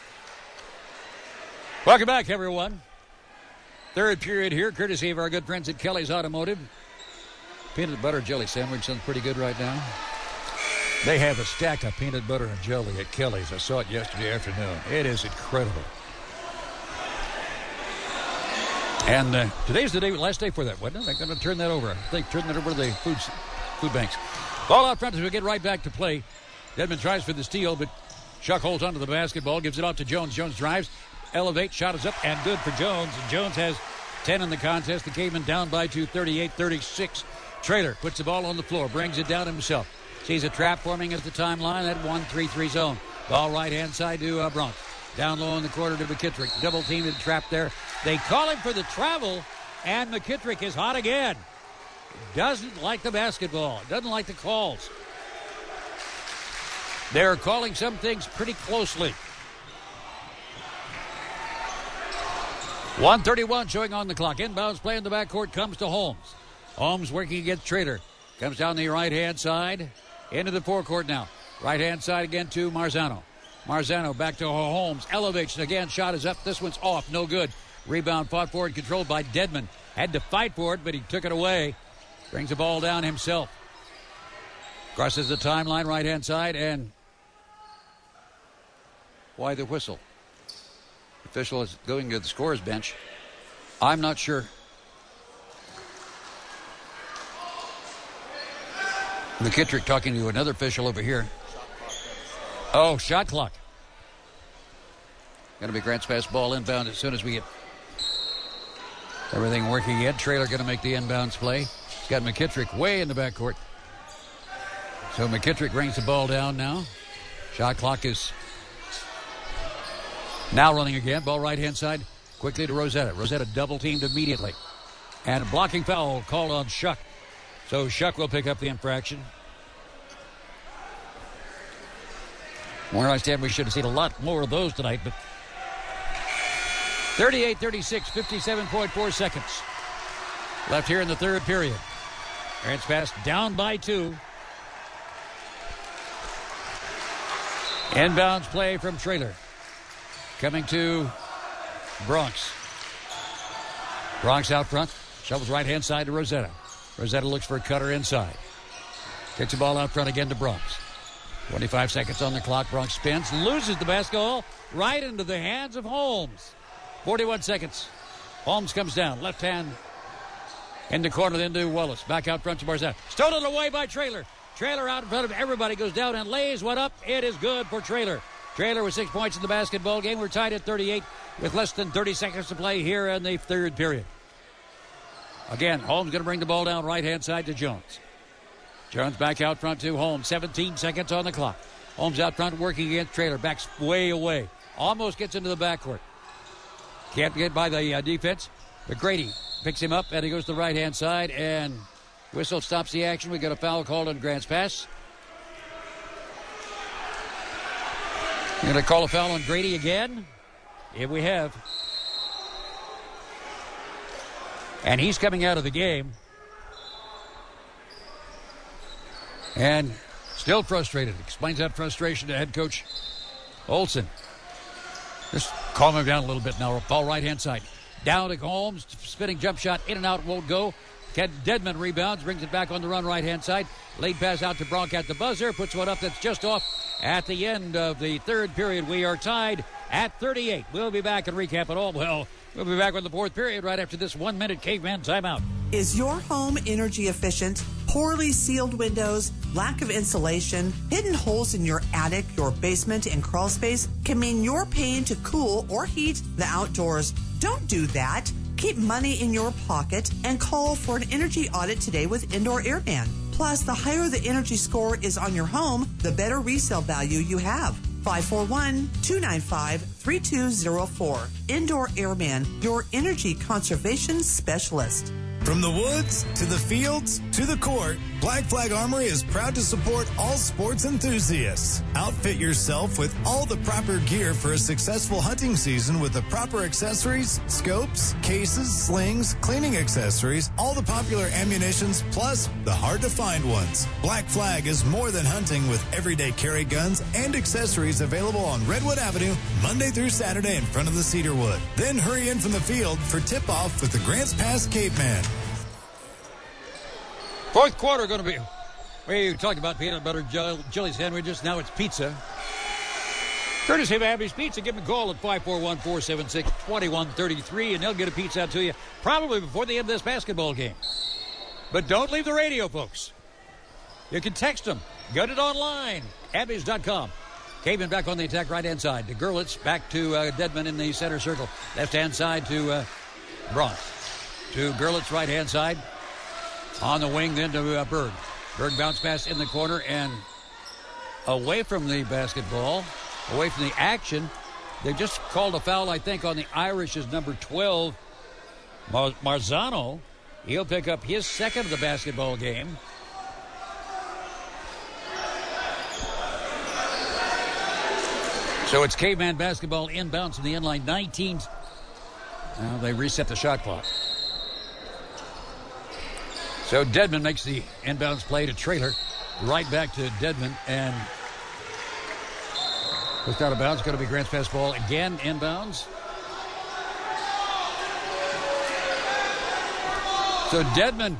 Welcome back, everyone. Third period here, courtesy of our good friends at Kelly's Automotive. Peanut butter jelly sandwich sounds pretty good right now. They have a stack of peanut butter and jelly at Kelly's. I saw it yesterday afternoon. It is incredible. And uh, today's the day, last day for that, wasn't it? I'm going to turn that over. I think turn that over to the food, food banks. Ball out front as we get right back to play. Dedman tries for the steal, but Shuck holds onto the basketball, gives it off to Jones. Jones drives. Elevate, shot is up and good for Jones. And Jones has ten in the contest. The Cavemen down by two, thirty-eight thirty-six. Traylor puts the ball on the floor, brings it down himself. Sees a trap forming at the timeline. That one three three zone. Ball right-hand side to uh, Bronx. Down low in the corner to McKittrick. Double teamed and trapped there. They call him for the travel, and McKittrick is hot again. Doesn't like the basketball. Doesn't like the calls. They're calling some things pretty closely. one thirty-one showing on the clock. Inbounds play in the backcourt comes to Holmes. Holmes working against Traylor. Comes down the right-hand side. Into the forecourt now. Right-hand side again to Marzano. Marzano back to Holmes. Elevates again. Shot is up. This one's off. No good. Rebound fought for and controlled by Dedman. Had to fight for it, but he took it away. Brings the ball down himself. Crosses the timeline right-hand side, and why the whistle? Official is going to the scorer's bench. I'm not sure. McKittrick talking to another official over here. Oh, shot clock. Going to be Grants pass ball inbound as soon as we get everything working again. Traylor going to make the inbounds play. He's got McKittrick way in the backcourt. So McKittrick brings the ball down now. Shot clock is now running again. Ball right-hand side. Quickly to Rosetta. Rosetta double-teamed immediately. And a blocking foul called on Shuck. So Shuck will pick up the infraction. Where I stand, we should have seen a lot more of those tonight. But thirty-eight thirty-six, fifty-seven point four seconds left here in the third period. Grants pass down by two. Inbounds play from Traylor. Coming to Bronx. Bronx out front. Shovels right-hand side to Rosetta. Rosetta looks for a cutter inside. Takes the ball out front again to Bronx. twenty-five seconds on the clock. Bronx spins, loses the basketball right into the hands of Holmes. forty-one seconds. Holmes comes down, left hand in the corner, then to Wallace. Back out front to Marzano. Stolen away by Traylor. Traylor out in front of everybody, goes down and lays one up. It is good for Traylor. Traylor with six points in the basketball game. We're tied at thirty-eight with less than thirty seconds to play here in the third period. Again, Holmes going to bring the ball down right-hand side to Jones. Jones back out front to Holmes. seventeen seconds on the clock. Holmes out front working against Traylor. Backs way away. Almost gets into the backcourt. Can't get by the uh, defense. But Grady picks him up, and he goes to the right-hand side, and whistle stops the action. We got a foul called on Grants Pass. We're going to call a foul on Grady again. Here we have. And he's coming out of the game. And still frustrated. Explains that frustration to head coach Olsen. Just calm him down a little bit now. Ball right-hand side. Down to Holmes. Spinning jump shot. In and out. Won't go. Dedmon rebounds. Brings it back on the run right-hand side. Late pass out to Bronk at the buzzer. Puts one up that's just off. At the end of the third period, we are tied at thirty-eight. We'll be back and recap it all. Well, we'll be back with the fourth period right after this one-minute caveman timeout. Is your home energy efficient? Poorly sealed windows, lack of insulation, hidden holes in your attic, your basement, and crawl space can mean you're paying to cool or heat the outdoors. Don't do that. Keep money in your pocket and call for an energy audit today with Indoor Airman. Plus, the higher the energy score is on your home, the better resale value you have. five four one, two nine five, three two zero four. Indoor Airman, your energy conservation specialist. From the woods to the fields to the court, Black Flag Armory is proud to support all sports enthusiasts. Outfit yourself with all the proper gear for a successful hunting season with the proper accessories, scopes, cases, slings, cleaning accessories, all the popular ammunitions, plus the hard-to-find ones. Black Flag is more than hunting with everyday carry guns and accessories available on Redwood Avenue Monday through Saturday in front of the Cedarwood. Then hurry in from the field for tip-off with the Grants Pass Caveman. Fourth quarter going to be, we talked about peanut butter jelly sandwiches. Now it's pizza. Courtesy of Abby's Pizza. Give them a call at five four one, four seven six, two one three three, and they'll get a pizza out to you probably before the end of this basketball game. But don't leave the radio, folks. You can text them. Get it online. Abby's dot com. Caveman back on the attack right-hand side. To Gerlitz. Back to uh, Dedmon in the center circle. Left-hand side to uh, Braun. To Gerlitz right-hand side. On the wing, then to uh, Berg. Berg bounce pass in the corner and away from the basketball, away from the action. They just called a foul, I think, on the Irish's number twelve, Mar- Marzano. He'll pick up his second of the basketball game. So it's Caveman basketball inbounds from the inline. nineteen. Now they reset the shot clock. So Dedmon makes the inbounds play to Traylor. Right back to Dedmon. And pushed out of bounds. Going to be Grants Pass ball again. Inbounds. So Dedmon.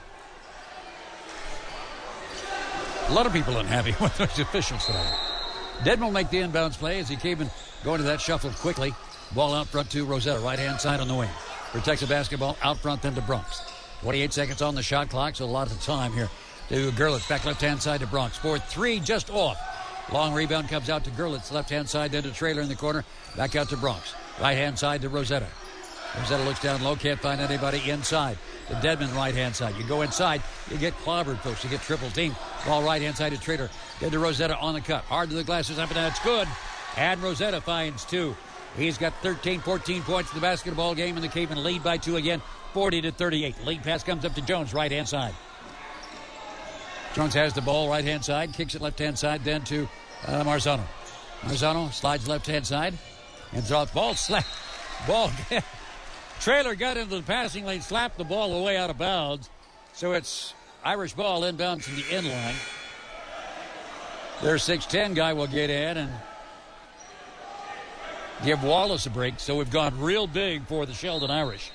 A lot of people unhappy with those officials today. Dedmon will make the inbounds play as he came in going to that shuffle quickly. Ball out front to Rosetta. Right-hand side on the wing. Protects the basketball out front then to Bronx. twenty-eight seconds on the shot clock, so a lot of time here to Gerlitz. Back left-hand side to Bronx. four three just off. Long rebound comes out to Gerlitz. Left-hand side then to Traylor in the corner. Back out to Bronx. Right-hand side to Rosetta. Rosetta looks down low, can't find anybody inside. To Dedmon right-hand side. You go inside, you get clobbered, folks. You get triple team. Ball right-hand side to Traylor. Then to Rosetta on the cut. Hard to the glasses up and down. It's good. And Rosetta finds two. He's got thirteen, fourteen points in the basketball game, and the Cavemen lead by two again, forty to thirty-eight. Lead pass comes up to Jones, right-hand side. Jones has the ball right-hand side, kicks it left-hand side, then to uh, Marzano. Marzano slides left-hand side, and drops ball, slap, ball. Traylor got into the passing lane, slapped the ball away out of bounds. So it's Irish ball inbounds from the inline. Their six ten guy will get in and give Wallace a break. So we've gone real big for the Sheldon Irish.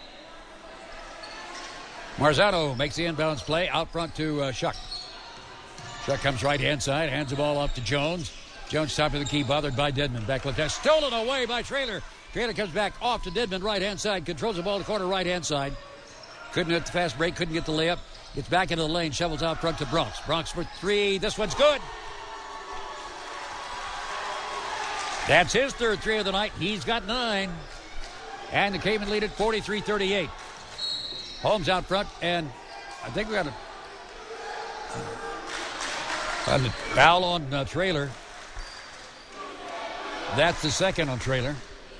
Marzano makes the inbounds play out front to uh, Shuck. Shuck comes right-hand side, hands the ball off to Jones. Jones top of the key, bothered by Dedmon. Back left hand, stolen away by Traylor. Traylor comes back off to Dedmon, right-hand side. Controls the ball to the corner, right-hand side. Couldn't hit the fast break, couldn't get the layup. Gets back into the lane, shovels out front to Bronx. Bronx for three. This one's good. That's his third three of the night. He's got nine. And the Cayman lead at forty-three thirty-eight. Holmes out front, and I think we got a, got a foul on uh, Traylor. That's the second on Traylor.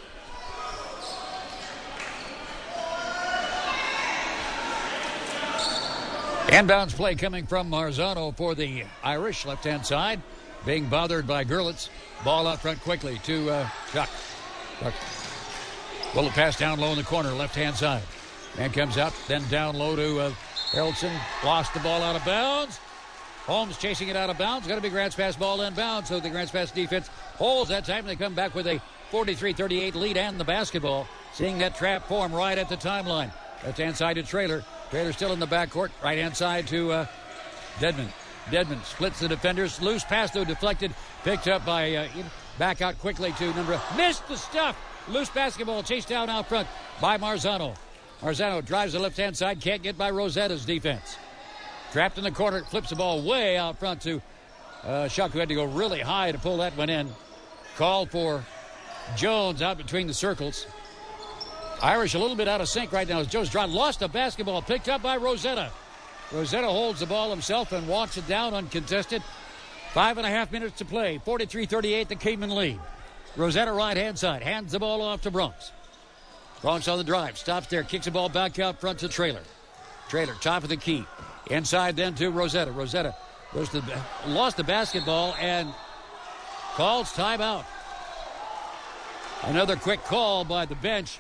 Inbounds play coming from Marzano for the Irish, left-hand side. Being bothered by Gerlitz. Ball out front quickly to uh, Chuck. Chuck. Bullet pass down low in the corner, left-hand side. Man comes out, then down low to uh, Harrelson. Lost the ball out of bounds. Holmes chasing it out of bounds. Got a big Grants Pass ball inbounds, so the Grants Pass defense holds that time. They come back with a forty-three thirty-eight lead and the basketball. Seeing that trap form right at the timeline. Left-hand side to Traylor. Traylor still in the backcourt. Right-hand side to uh, Dedmon. Dedmon splits the defenders. Loose pass, though, deflected. Picked up by uh, back out quickly to number. Missed the stuff. Loose basketball chased down out front by Marzano. Marzano drives the left-hand side. Can't get by Rosetta's defense. Trapped in the corner. Flips the ball way out front to uh, Shuck, who had to go really high to pull that one in. Called for Jones out between the circles. Irish a little bit out of sync right now as Jones Drawn lost the basketball. Picked up by Rosetta. Rosetta holds the ball himself and walks it down uncontested. Five and a half minutes to play. forty-three thirty-eight, the Cayman lead. Rosetta right-hand side. Hands the ball off to Bronx. Bronx on the drive. Stops there. Kicks the ball back out front to Traylor. Traylor, top of the key. Inside then to Rosetta. Rosetta goes to, lost the basketball and calls timeout. Another quick call by the bench.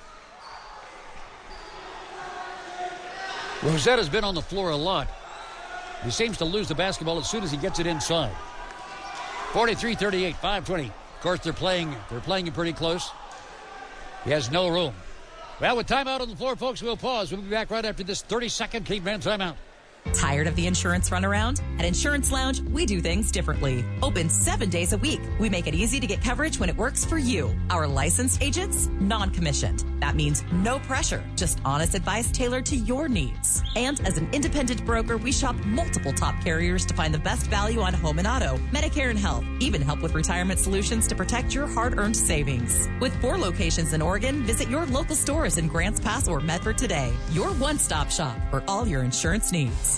Rosetta's been on the floor a lot. He seems to lose the basketball as soon as he gets it inside. forty-three thirty-eight, five twenty. Of course, they're playing, they're playing it pretty close. He has no room. Well, with timeout on the floor, folks, we'll pause. We'll be back right after this thirty-second Caveman timeout. Tired of the insurance runaround? At Insurance Lounge, we do things differently. Open seven days a week. We make it easy to get coverage when it works for you. Our licensed agents, non-commissioned. That means no pressure, just honest advice tailored to your needs. And as an independent broker, we shop multiple top carriers to find the best value on home and auto, Medicare and health, even help with retirement solutions to protect your hard-earned savings. With four locations in Oregon, visit your local stores in Grants Pass or Medford today. Your one-stop shop for all your insurance needs.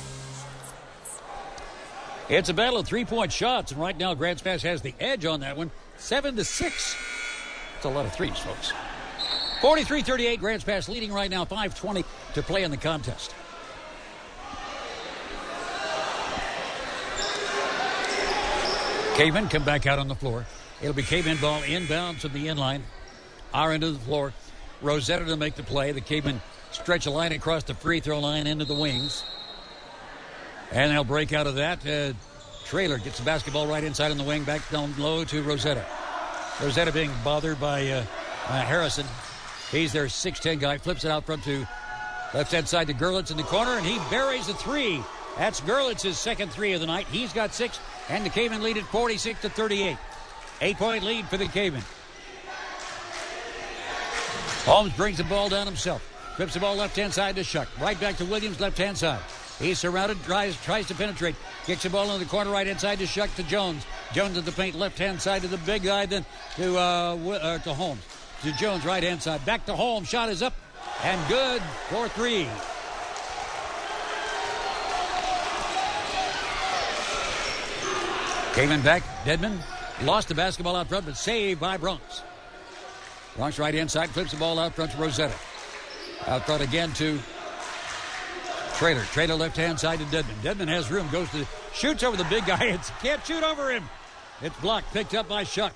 It's a battle of three-point shots, and right now Grants Pass has the edge on that one, seven to six. That's a lot of threes, folks. forty-three thirty-eight, Grants Pass leading right now, five twenty to play in the contest. Cavemen come back out on the floor. It'll be Cavemen ball inbounds from the inline. Our end of the floor. Rosetta to make the play. The Cavemen stretch a line across the free throw line into the wings. And they'll break out of that. Uh, Traylor gets the basketball right inside on the wing, back down low to Rosetta. Rosetta being bothered by uh, uh, Harrison. He's their six ten guy. Flips it out front to left-hand side to Gerlitz in the corner, and he buries a three. That's Gerlitz's second three of the night. He's got six, and the Cavemen lead at forty-six to thirty-eight. Eight-point lead for the Cavemen. Holmes brings the ball down himself. Flips the ball left-hand side to Shuck. Right back to Williams, left-hand side. He's surrounded, tries, tries to penetrate. Kicks the ball in the corner right inside to Shuck to Jones. Jones at the paint, left-hand side to the big guy, then to uh, uh, to Holmes. To Jones, right-hand side. Back to Holmes. Shot is up and good for three. Caveman back. Dedmon lost the basketball out front, but saved by Bronx. Bronx right-hand side, flips the ball out front to Rosetta. Out front again to Traylor. Traylor left-hand side to Dedmon. Dedmon has room, goes to, shoots over the big guy. It's, can't shoot over him. It's blocked, picked up by Shuck.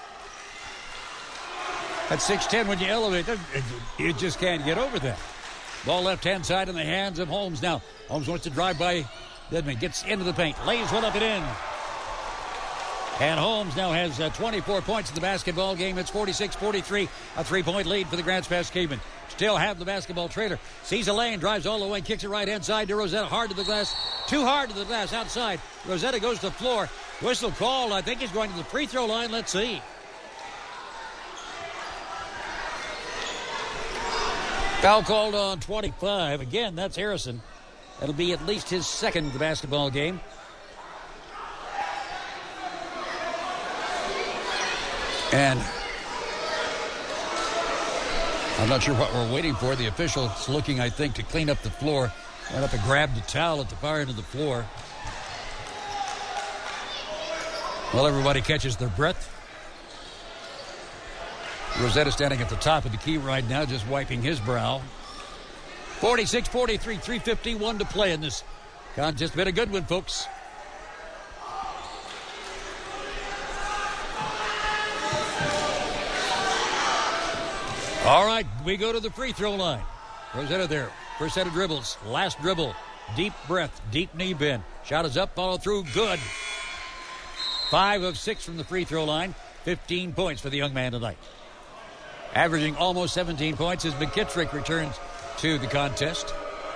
At six ten, when you elevate, you just can't get over that. Ball left-hand side in the hands of Holmes now. Holmes wants to drive by Dedmon. Gets into the paint. Lays one up and in. And Holmes now has uh, twenty-four points in the basketball game. It's forty-six forty-three. A three-point lead for the Grants Pass Cavemen. Still have the basketball. Traylor sees a lane, drives all the way, kicks it right-hand side to Rosetta. Hard to the glass. Too hard to the glass outside. Rosetta goes to the floor. Whistle called. I think he's going to the free throw line. Let's see. Foul called on twenty-five. Again, that's Harrison. That'll be at least his second basketball game. And I'm not sure what we're waiting for. The official's looking, I think, to clean up the floor. Went up and grabbed the towel at the far end of the floor. Well, everybody catches their breath. Rosetta standing at the top of the key right now, just wiping his brow. forty-six forty-three, three fifty-one to play in this contest. Been a good one, folks. All right, we go to the free throw line. Rosetta there. First set of dribbles. Last dribble. Deep breath. Deep knee bend. Shot is up. Follow through. Good. Five of six from the free throw line. fifteen points for the young man tonight. Averaging almost seventeen points as McKittrick returns to the contest.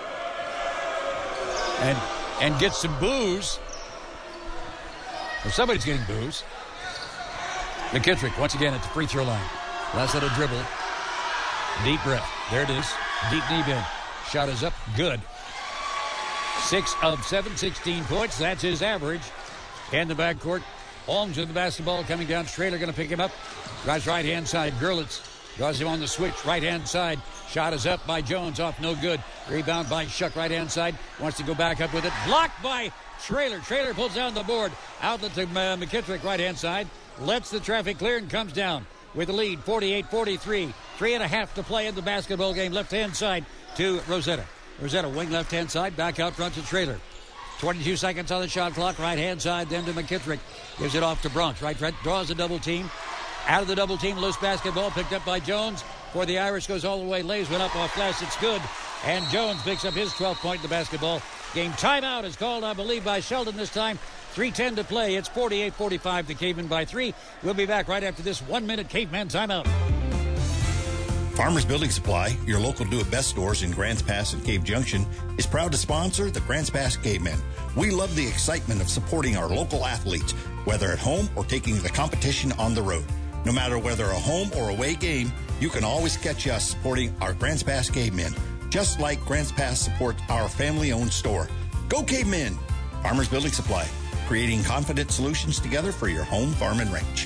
And and gets some boos. Or somebody's getting boos. McKittrick once again at the free throw line. Last set of dribble. Deep breath. There it is. Deep knee bend. Shot is up. Good. Six of seven, sixteen points. That's his average. In the backcourt. Holmes with the basketball coming down. Traylor going to pick him up. Drives right-hand side. Gerlitz draws him on the switch. Right-hand side. Shot is up by Jones. Off no good. Rebound by Shuck. Right-hand side. Wants to go back up with it. Blocked by Traylor. Traylor pulls down the board. Outlet to uh, McKittrick. Right-hand side. Lets the traffic clear and comes down with the lead. forty-eight forty-three. Three and a half to play in the basketball game. Left-hand side to Rosetta. Rosetta wing left-hand side. Back out front to Traylor. twenty-two seconds on the shot clock. Right-hand side then to McKittrick. Gives it off to Bronx. Right front draws a double team. Out of the double team. Loose basketball picked up by Jones. For the Irish goes all the way. Lays one up off glass. It's good. And Jones picks up his twelfth point in the basketball game. Timeout is called, I believe, by Sheldon this time. three ten to play. It's forty-eight forty-five. The Cavemen by three. We'll be back right after this one-minute Caveman timeout. Farmers Building Supply, your local do-it-best stores in Grants Pass and Cave Junction, is proud to sponsor the Grants Pass Cavemen. We love the excitement of supporting our local athletes, whether at home or taking the competition on the road. No matter whether a home or away game, you can always catch us supporting our Grants Pass Cavemen, just like Grants Pass supports our family-owned store. Go Cavemen! Farmers Building Supply, creating confident solutions together for your home, farm, and ranch.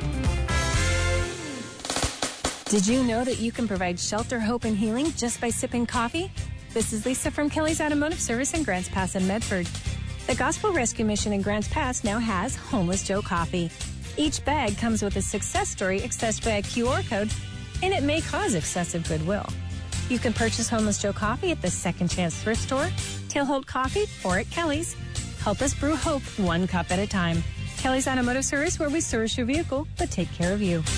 Did you know that you can provide shelter, hope, and healing just by sipping coffee? This is Lisa from Kelly's Automotive Service in Grants Pass and Medford. The Gospel Rescue Mission in Grants Pass now has Homeless Joe Coffee. Each bag comes with a success story accessed by a Q R code, and it may cause excessive goodwill. You can purchase Homeless Joe Coffee at the Second Chance Thrift Store, Tailhold Coffee, or at Kelly's. Help us brew hope one cup at a time. Kelly's Automotive Service, where we service your vehicle, but take care of you.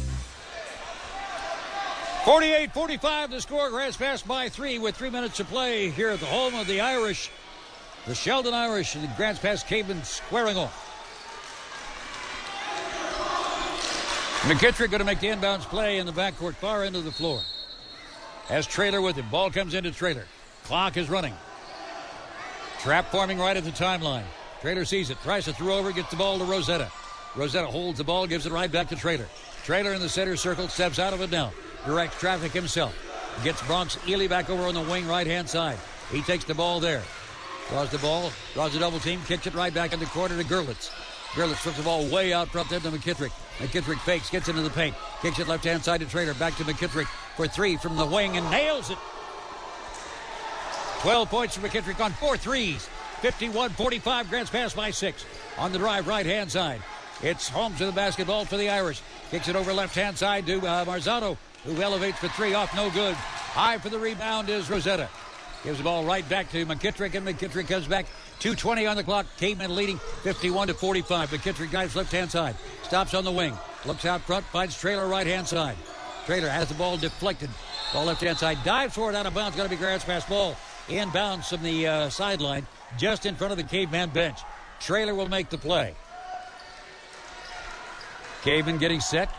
forty-eight forty-five the score. Grants Pass by three with three minutes to play here at the home of the Irish. The Sheldon Irish and the Grants Pass Cavemen squaring off. McKittrick going to make the inbounds play in the backcourt far end of the floor. Has Traylor with him. Ball comes into Traylor. Clock is running. Trap forming right at the timeline. Traylor sees it. Tries to throw over. Gets the ball to Rosetta. Rosetta holds the ball. Gives it right back to Traylor. Traylor in the center circle. Steps out of it now. Directs traffic himself. Gets Bronx Ely back over on the wing right-hand side. He takes the ball there. Draws the ball. Draws a double team. Kicks it right back in the corner to Gerlitz. Gerlitz flips the ball way out front then to McKittrick. McKittrick fakes. Gets into the paint. Kicks it left-hand side to Traylor. Back to McKittrick for three from the wing and nails it. twelve points for McKittrick on four threes. fifty-one forty-five. Grants Pass by six. On the drive right-hand side. It's Holmes with the basketball for the Irish. Kicks it over left-hand side to uh, Marzano, who elevates for three. Off no good. High for the rebound is Rosetta. Gives the ball right back to McKittrick, and McKittrick comes back. two twenty on the clock. Cavemen leading fifty-one to forty-five. McKittrick dives left-hand side. Stops on the wing. Looks out front. Finds Traylor right-hand side. Traylor has the ball deflected. Ball left-hand side. Dives for it out of bounds. Going to be Grants Pass ball. Inbounds from the uh, sideline. Just in front of the Caveman bench. Traylor will make the play. Caveman getting set.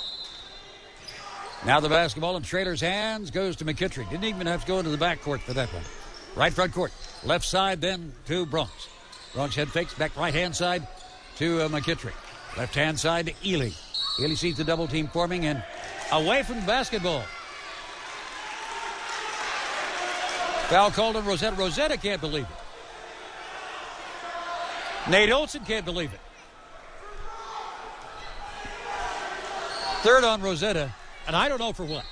Now the basketball in Traylor's hands goes to McKittrick. Didn't even have to go into the backcourt for that one. Right front court. Left side then to Bronx. Bronx head fakes back right-hand side to uh, McKittrick. Left-hand side to Ely. Ely sees the double team forming and away from the basketball. Foul called on Rosetta. Rosetta can't believe it. Nate Olson can't believe it. Third on Rosetta, and I don't know for what.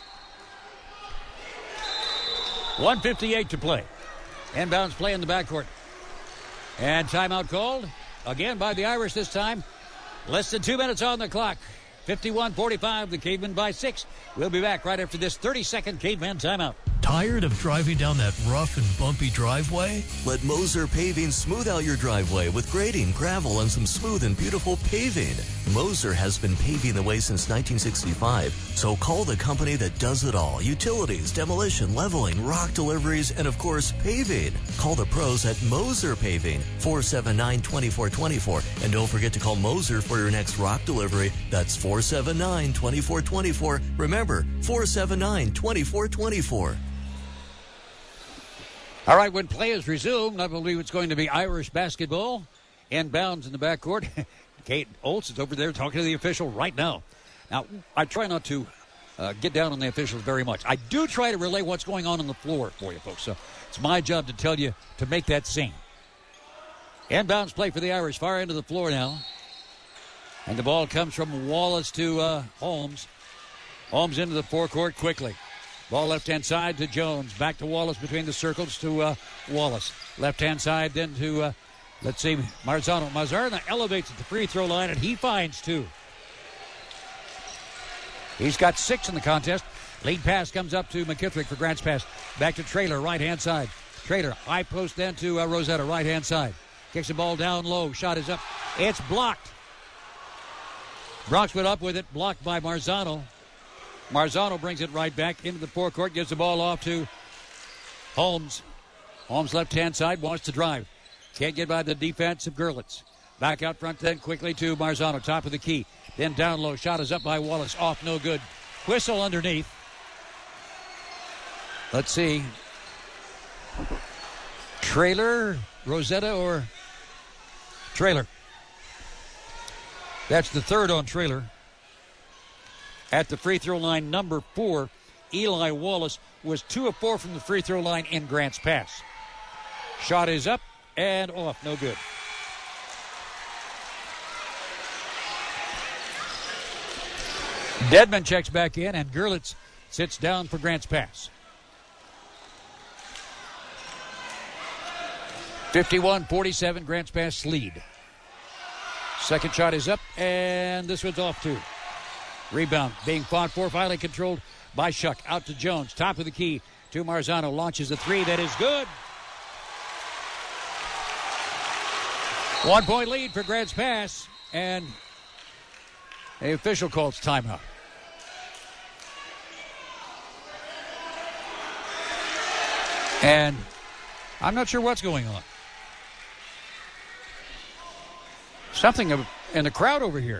one fifty-eight to play. Inbounds play in the backcourt. And timeout called, again by the Irish this time. Less than two minutes on the clock. fifty-one forty-five, the Cavemen by six. We'll be back right after this thirty-second Caveman timeout. Tired of driving down that rough and bumpy driveway? Let Moser Paving smooth out your driveway with grading, gravel, and some smooth and beautiful paving. Moser has been paving the way since nineteen sixty-five, so call the company that does it all. Utilities, demolition, leveling, rock deliveries, and of course, paving. Call the pros at Moser Paving, four seven nine, two four two four. And don't forget to call Moser for your next rock delivery. That's four seven nine, two four two four. Remember, four seven nine, two four two four. All right, when play is resumed, I believe it's going to be Irish basketball. Inbounds in the backcourt. Kate Olson's over there talking to the official right now. Now, I try not to uh, get down on the officials very much. I do try to relay what's going on on the floor for you folks, so it's my job to tell you to make that sing. Inbounds play for the Irish, far end of the floor now. And the ball comes from Wallace to uh, Holmes. Holmes into the forecourt quickly. Ball left-hand side to Jones. Back to Wallace between the circles to uh, Wallace. Left-hand side then to, uh, let's see, Marzano. Marzano elevates at the free throw line, and he finds two. He's got six in the contest. Lead pass comes up to McKittrick for Grants Pass. Back to Traylor, right-hand side. Traylor, high post then to uh, Rosetta, right-hand side. Kicks the ball down low. Shot is up. It's blocked. Bronx went up with it, blocked by Marzano. Marzano brings it right back into the forecourt, gives the ball off to Holmes. Holmes left-hand side, wants to drive. Can't get by the defense of Gerlitz. Back out front then quickly to Marzano, top of the key. Then down low, shot is up by Wallace, off no good. Whistle underneath. Let's see. Traylor, Rosetta, or Traylor? That's the third on Traylor. At the free throw line, number four, Eli Wallace was two of four from the free throw line in Grants Pass. Shot is up and off, no good. Dedman checks back in, and Gerlitz sits down for Grants Pass. fifty-one forty-seven, Grants Pass lead. Second shot is up, and this one's off too. Rebound being fought for, finally controlled by Shuck. Out to Jones, top of the key to Marzano. Launches a three that is good. One point lead for Grants Pass, and the official calls timeout. And I'm not sure what's going on. Something in the crowd over here.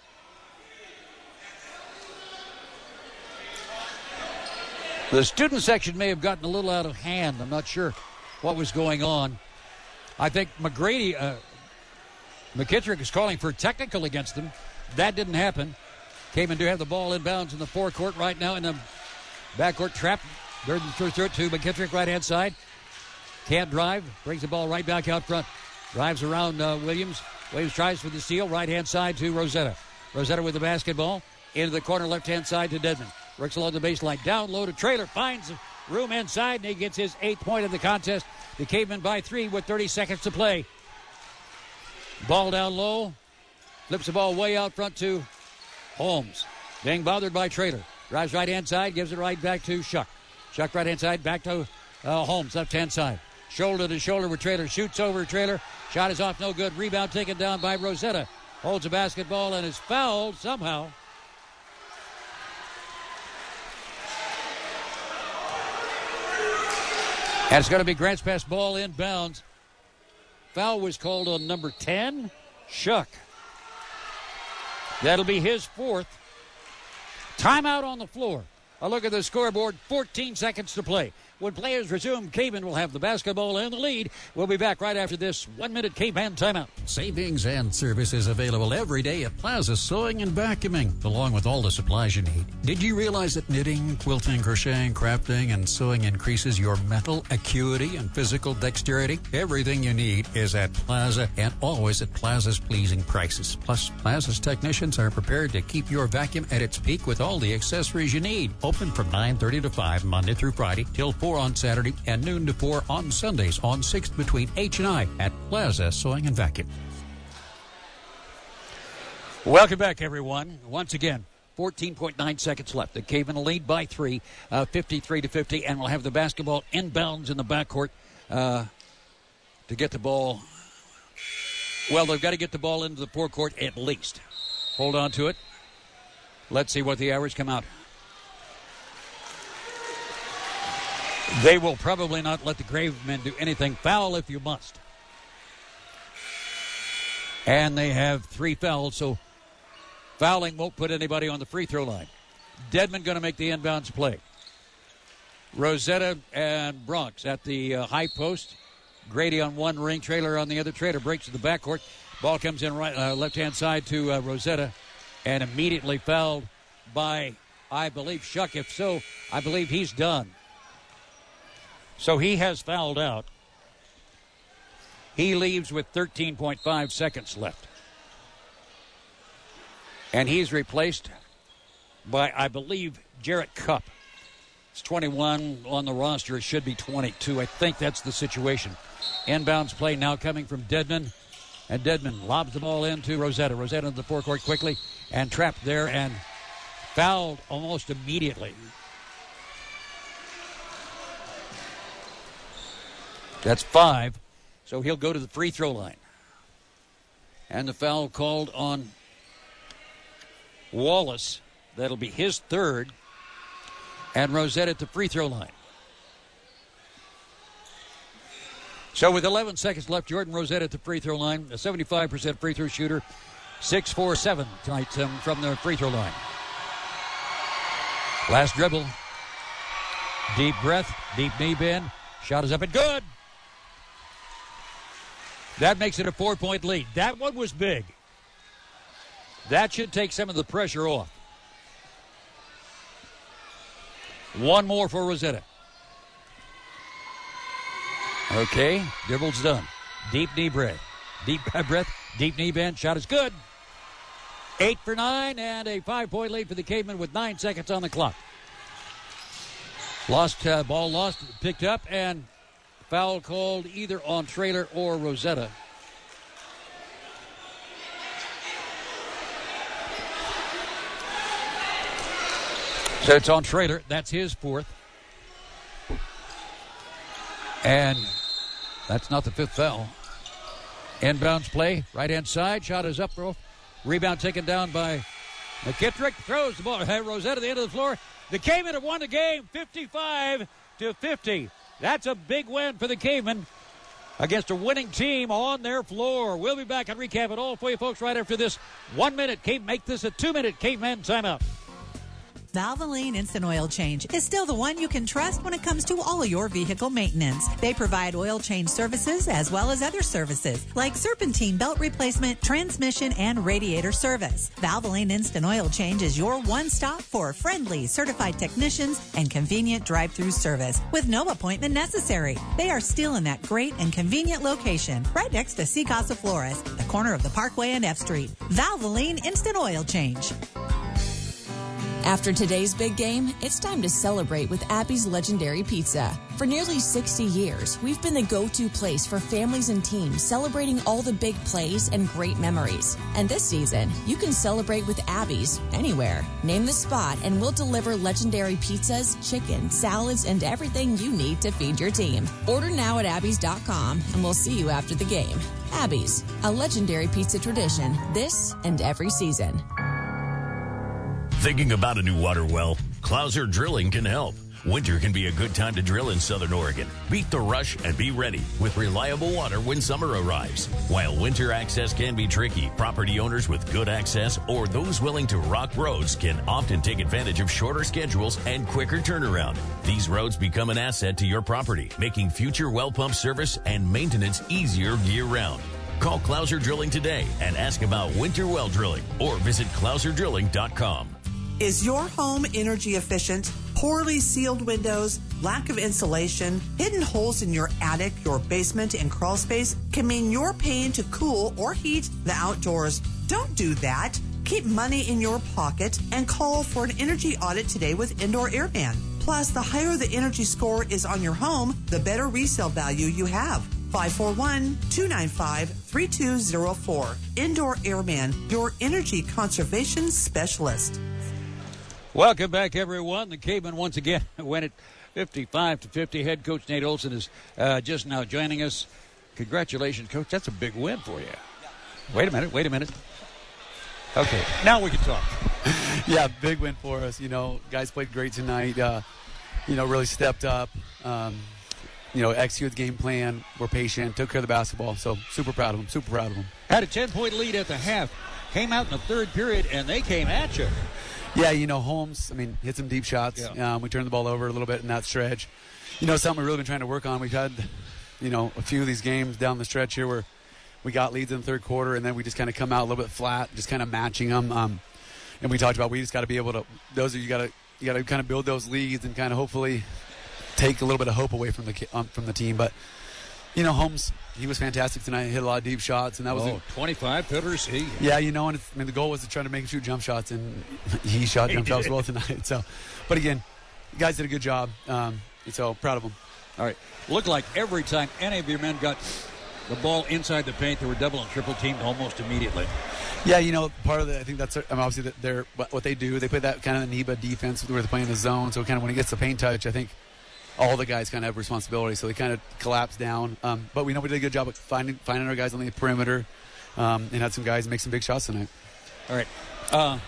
The student section may have gotten a little out of hand. I'm not sure what was going on. I think McGrady, uh, McKittrick is calling for technical against them. That didn't happen. Cayman do have the ball inbounds in the forecourt right now in the backcourt trap. Third and through to McKittrick, right-hand side. Can't drive. Brings the ball right back out front. Drives around uh, Williams. Williams tries for the steal. Right-hand side to Rosetta. Rosetta with the basketball. Into the corner, left-hand side to Dedman. Works along the baseline. Down low to Traylor. Finds room inside, and he gets his eighth point of the contest. The Cavemen by three with thirty seconds to play. Ball down low. Flips the ball way out front to Holmes. Being bothered by Traylor. Drives right-hand side. Gives it right back to Shuck. Shuck right-hand side. Back to uh, Holmes, left-hand side. Shoulder to shoulder with Traylor. Shoots over Traylor. Shot is off, no good. Rebound taken down by Rosetta. Holds a basketball and is fouled somehow. And it's going to be Grants Pass ball inbounds. Foul was called on number ten, Shuck. That'll be his fourth. Timeout on the floor. A look at the scoreboard, fourteen seconds to play. When players resume, Caveman will have the basketball and the lead. We'll be back right after this one-minute Caveman timeout. Savings and services available every day at Plaza Sewing and Vacuuming, along with all the supplies you need. Did you realize that knitting, quilting, crocheting, crafting, and sewing increases your mental acuity and physical dexterity? Everything you need is at Plaza and always at Plaza's pleasing prices. Plus, Plaza's technicians are prepared to keep your vacuum at its peak with all the accessories you need. Open from nine thirty to five Monday through Friday till four on Saturday and noon to four on Sundays on sixth between H and I at Plaza Sewing and Vacuum. Welcome back, everyone. Once again, fourteen point nine seconds left. The Cavemen lead by three, uh, fifty-three to fifty, and we'll have the basketball inbounds in the backcourt uh, to get the ball. Well, they've got to get the ball into the forecourt at least. Hold on to it. Let's see what the average come out. They will probably not let the Gravemen do anything. Foul if you must. And they have three fouls, so fouling won't put anybody on the free throw line. Dedman going to make the inbounds play. Rosetta and Bronx at the uh, high post. Grady on one ring, Trailer on the other. Trailer breaks to the backcourt. Ball comes in right uh, left-hand side to uh, Rosetta and immediately fouled by, I believe, Shuck. If so, I believe he's done. So he has fouled out. He leaves with thirteen point five seconds left. And he's replaced by, I believe, Jarrett Cupp. It's twenty-one on the roster. It should be twenty-two. I think that's the situation. Inbounds play now coming from Dedman. And Dedman lobs the ball into Rosetta. Rosetta into the forecourt quickly and trapped there and fouled almost immediately. That's five. So he'll go to the free throw line. And the foul called on Wallace. That'll be his third. And Rosetta at the free throw line. So with eleven seconds left, Jordan Rosetta at the free throw line, a seventy-five percent free throw shooter, six four seven tonight um, from the free throw line. Last dribble. Deep breath, deep knee bend. Shot is up and good. That makes it a four-point lead. That one was big. That should take some of the pressure off. One more for Rosetta. Okay, dribble's done. Deep knee breath. Deep breath, deep knee bend. Shot is good. Eight for nine and a five-point lead for the Cavemen with nine seconds on the clock. Lost, uh, ball lost, picked up, and foul called either on Trailer or Rosetta. So it's on Trailer. That's his fourth. And that's not the fifth foul. Inbounds play, right-hand side. Shot is up. Rebound taken down by McKittrick. Throws the ball. Rosetta at the end of the floor. The Cavemen have won the game fifty-five to fifty. That's a big win for the Cavemen against a winning team on their floor. We'll be back and recap it all for you folks right after this one minute. Cave, make this a two-minute Caveman timeout. Valvoline Instant Oil Change is still the one you can trust when it comes to all of your vehicle maintenance. They provide oil change services as well as other services like serpentine belt replacement, transmission, and radiator service. Valvoline Instant Oil Change is your one stop for friendly, certified technicians and convenient drive-through service with no appointment necessary. They are still in that great and convenient location right next to Sea Casa Flores, the corner of the Parkway and F Street. Valvoline Instant Oil Change. After today's big game, it's time to celebrate with Abby's Legendary Pizza. For nearly sixty years, we've been the go-to place for families and teams celebrating all the big plays and great memories. And this season, you can celebrate with Abby's anywhere. Name the spot and we'll deliver legendary pizzas, chicken, salads, and everything you need to feed your team. Order now at abby's dot com and we'll see you after the game. Abby's, a legendary pizza tradition this and every season. Thinking about a new water well? Clouser Drilling can help. Winter can be a good time to drill in Southern Oregon. Beat the rush and be ready with reliable water when summer arrives. While winter access can be tricky, property owners with good access or those willing to rock roads can often take advantage of shorter schedules and quicker turnaround. These roads become an asset to your property, making future well pump service and maintenance easier year-round. Call Clouser Drilling today and ask about winter well drilling or visit clouser drilling dot com. Is your home energy efficient? Poorly sealed windows, lack of insulation, hidden holes in your attic, your basement, and crawl space can mean you're paying to cool or heat the outdoors. Don't do that. Keep money in your pocket and call for an energy audit today with Indoor Airman. Plus, the higher the energy score is on your home, the better resale value you have. five four one, two nine five, three two zero four. Indoor Airman, your energy conservation specialist. Welcome back, everyone. The Cavemen once again win it fifty-five to fifty. Head coach Nate Olson is uh, just now joining us. Congratulations, Coach. That's a big win for you. Wait a minute. Wait a minute. Okay, now we can talk. Yeah, big win for us. You know, guys played great tonight. Uh, you know, really stepped up. Um, you know, executed the game plan. We're patient. Took care of the basketball. So super proud of them. Super proud of them. Had a ten-point lead at the half. Came out in the third period, and they came at you. Yeah, you know, Holmes, I mean, hit some deep shots. Yeah. Um, we turned the ball over a little bit in that stretch. You know, something we've really been trying to work on. We've had, you know, a few of these games down the stretch here where we got leads in the third quarter, and then we just kind of come out a little bit flat, just kind of matching them. Um, and we talked about we just got to be able to, those are, you got to you got to kind of build those leads and kind of hopefully take a little bit of hope away from the um, from the team. But, you know, Holmes, he was fantastic tonight. He hit a lot of deep shots, and that was oh, a, twenty-five footers. He, yeah, you know, and it's, I mean, the goal was to try to make him shoot jump shots, and he shot jump shots well tonight. So, but again, you guys did a good job. Um, and so proud of them. All right, looked like every time any of your men got the ball inside the paint, they were double and triple teamed almost immediately. Yeah, you know, part of the I think that's I mean, obviously that they're what they do. They play that kind of N E B A defense where they're playing the zone. So kind of when he gets the paint touch, I think all the guys kind of have responsibility, so they kind of collapse down. Um, but we know we did a good job of finding finding our guys on the perimeter, um, and had some guys make some big shots tonight. All right. Uh,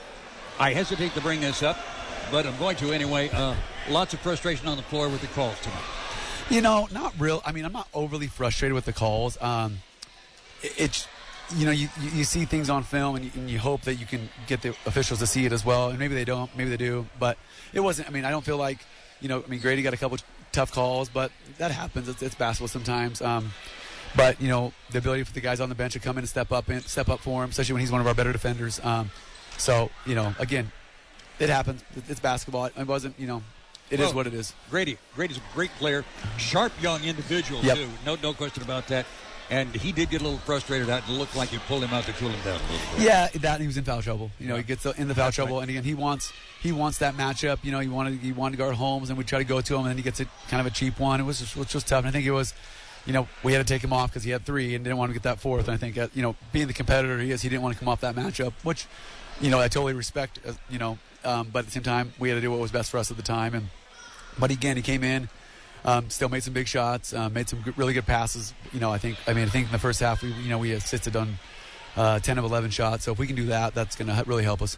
I hesitate to bring this up, but I'm going to anyway. Uh, lots of frustration on the floor with the calls tonight. You know, not real. I mean, I'm not overly frustrated with the calls. Um, it, it's, you know, you, you, you see things on film, and you, and you hope that you can get the officials to see it as well. And maybe they don't, maybe they do. But it wasn't, I mean, I don't feel like, you know, I mean, Grady got a couple tough calls, but that happens. It's, it's basketball sometimes. Um, but, you know, the ability for the guys on the bench to come in and step up and step up for him, especially when he's one of our better defenders. Um, so, you know, again, it happens. It's basketball. It wasn't, you know, it well, is what it is. Grady. Grady's a great player. Sharp young individual, yep. too. No, no question about that. And he did get a little frustrated out. It looked like you pulled him out to cool him down a little bit. Yeah, that he was in foul trouble. You know, yeah. he gets in the foul That's trouble, right. and again, he wants he wants that matchup. You know, he wanted he wanted to guard Holmes, and we try to go to him, and then he gets a kind of a cheap one. It was just, which was tough. And I think it was, you know, we had to take him off because he had three and didn't want to get that fourth. And I think, uh, you know, being the competitor he is, he didn't want to come off that matchup, which, you know, I totally respect. Uh, you know, um, but at the same time, we had to do what was best for us at the time. And but again, he came in. Um, still made some big shots, uh, made some g- really good passes. You know, I think. I mean, I think in the first half, we you know we assisted on uh, ten of eleven shots. So if we can do that, that's going to really help us.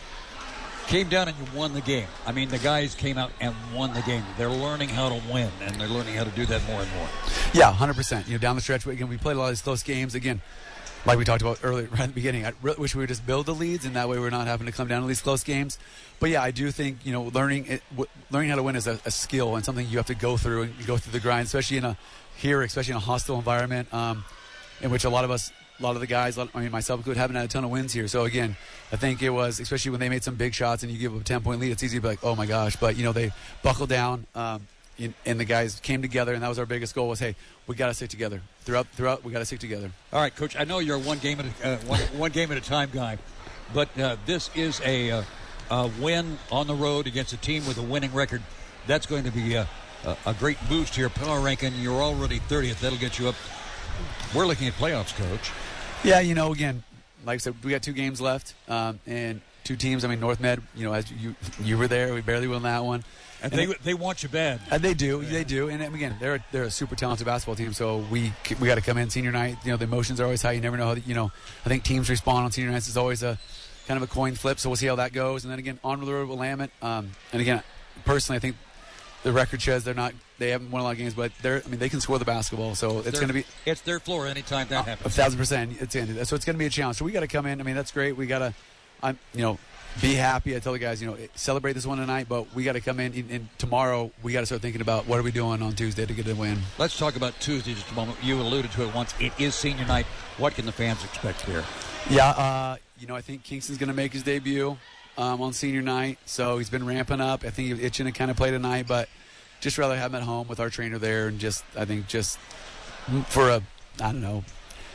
Came down and you won the game. I mean, the guys came out and won the game. They're learning how to win, and they're learning how to do that more and more. Yeah, one hundred percent. You know, down the stretch, again, we played a lot of these close games. Again, like we talked about earlier, right at the beginning, I really wish we would just build the leads, and that way we're not having to come down to these close games. But yeah, I do think, you know, learning it, w- learning how to win is a, a skill and something you have to go through and you go through the grind, especially in a here, especially in a hostile environment, um, in which a lot of us, a lot of the guys, I mean myself included, haven't had a ton of wins here. So again, I think it was, especially when they made some big shots and you give them a ten point lead, it's easy to be like, oh my gosh, but you know they buckled down. Um, and the guys came together, and that was our biggest goal was, hey, we got to stick together. Throughout, throughout, we got to stick together. All right, Coach, I know you're a one game at a, uh, one, one game at a time guy, but uh, this is a, uh, a win on the road against a team with a winning record. That's going to be a, a, a great boost to your power ranking. You're already thirtieth. That'll get you up. We're looking at playoffs, Coach. Yeah, you know, again, like I said, we got two games left, um, and two teams. I mean, North Med, you know, as you you were there, we barely won that one. And, and they it, they want you bad. And they do, yeah. they do. And again, they're a, they're a super talented basketball team. So we we got to come in senior night. You know, the emotions are always high. You never know how. You know, I think teams respond on senior nights. It's always a kind of a coin flip. So we'll see how that goes. And then again, on the road with Willamette. Um, and again, personally, I think the record shows they're not. They haven't won a lot of games, but they're. I mean, they can score the basketball, so it's going to be. It's their floor anytime that uh, happens. A thousand percent. It's in. So it's going to be a challenge. So we got to come in. I mean, that's great. We got to, I'm, you know, be happy. I tell the guys, you know, celebrate this one tonight, but we got to come in and, and tomorrow. We got to start thinking about what are we doing on Tuesday to get a win. Let's talk about Tuesday just a moment. You alluded to it once. It is senior night. What can the fans expect here? Yeah, uh, you know, I think Kingston's going to make his debut um, on senior night, so he's been ramping up. I think he's itching to kind of play tonight, but just rather have him at home with our trainer there, and just I think just for a I don't know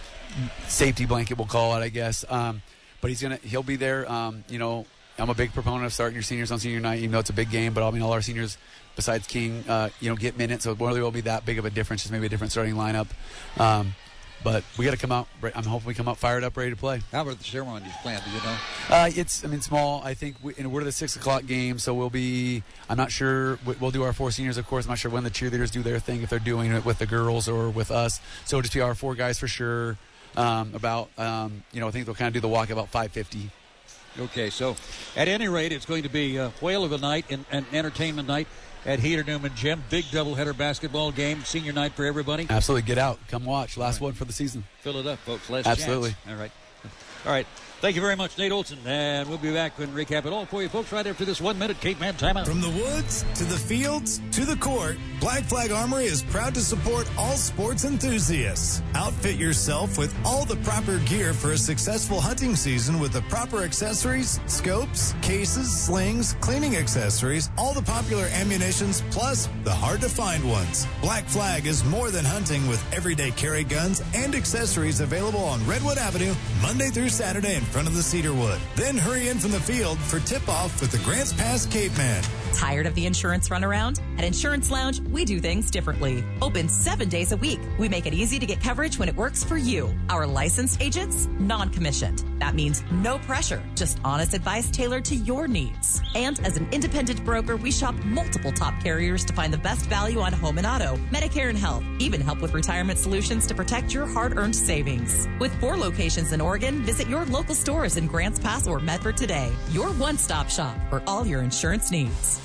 safety blanket we'll call it, I guess. Um, but he's gonna he'll be there. Um, you know, I'm a big proponent of starting your seniors on senior night, even though it's a big game. But I mean, all our seniors besides King, uh, you know, get minutes, so it really won't be that big of a difference. Just maybe a different starting lineup. Um, But we got to come out. I'm hoping we come out fired up, ready to play. How about the ceremonies planned? Do you know? Uh, it's, I mean, small. I think we, and we're the six o'clock game, so we'll be. I'm not sure. We'll do our four seniors, of course. I'm not sure when the cheerleaders do their thing, if they're doing it with the girls or with us. So it'll just be our four guys for sure. Um, about, um, you know, I think they'll kind of do the walk about five fifty. Okay, so at any rate, it's going to be a whale of a night and an entertainment night at Heater Newman Gym. Big doubleheader basketball game, senior night for everybody. Absolutely. Get out. Come watch. Last right. one for the season. Fill it up, folks. Last Absolutely. chance. All right. All right. Thank you very much, Nate Olson. And we'll be back and recap it all for you, folks, right after this one-minute Cape Man timeout. From the woods to the fields to the court, Black Flag Armory is proud to support all sports enthusiasts. Outfit yourself with all the proper gear for a successful hunting season with the proper accessories, scopes, cases, slings, cleaning accessories, all the popular ammunitions, plus the hard-to-find ones. Black Flag is more than hunting with everyday carry guns and accessories available on Redwood Avenue Monday through Saturday in front of the Cedarwood. Then hurry in from the field for tip-off with the Grants Pass Cape Man. Tired of the insurance runaround? At Insurance Lounge, we do things differently. Open seven days a week. We make it easy to get coverage when it works for you. Our licensed agents, non-commissioned. That means no pressure, just honest advice tailored to your needs. And as an independent broker, we shop multiple top carriers to find the best value on home and auto, Medicare and health, even help with retirement solutions to protect your hard-earned savings. With four locations in Oregon, visit your local stores in Grants Pass or Medford today. Your one-stop shop for all your insurance needs.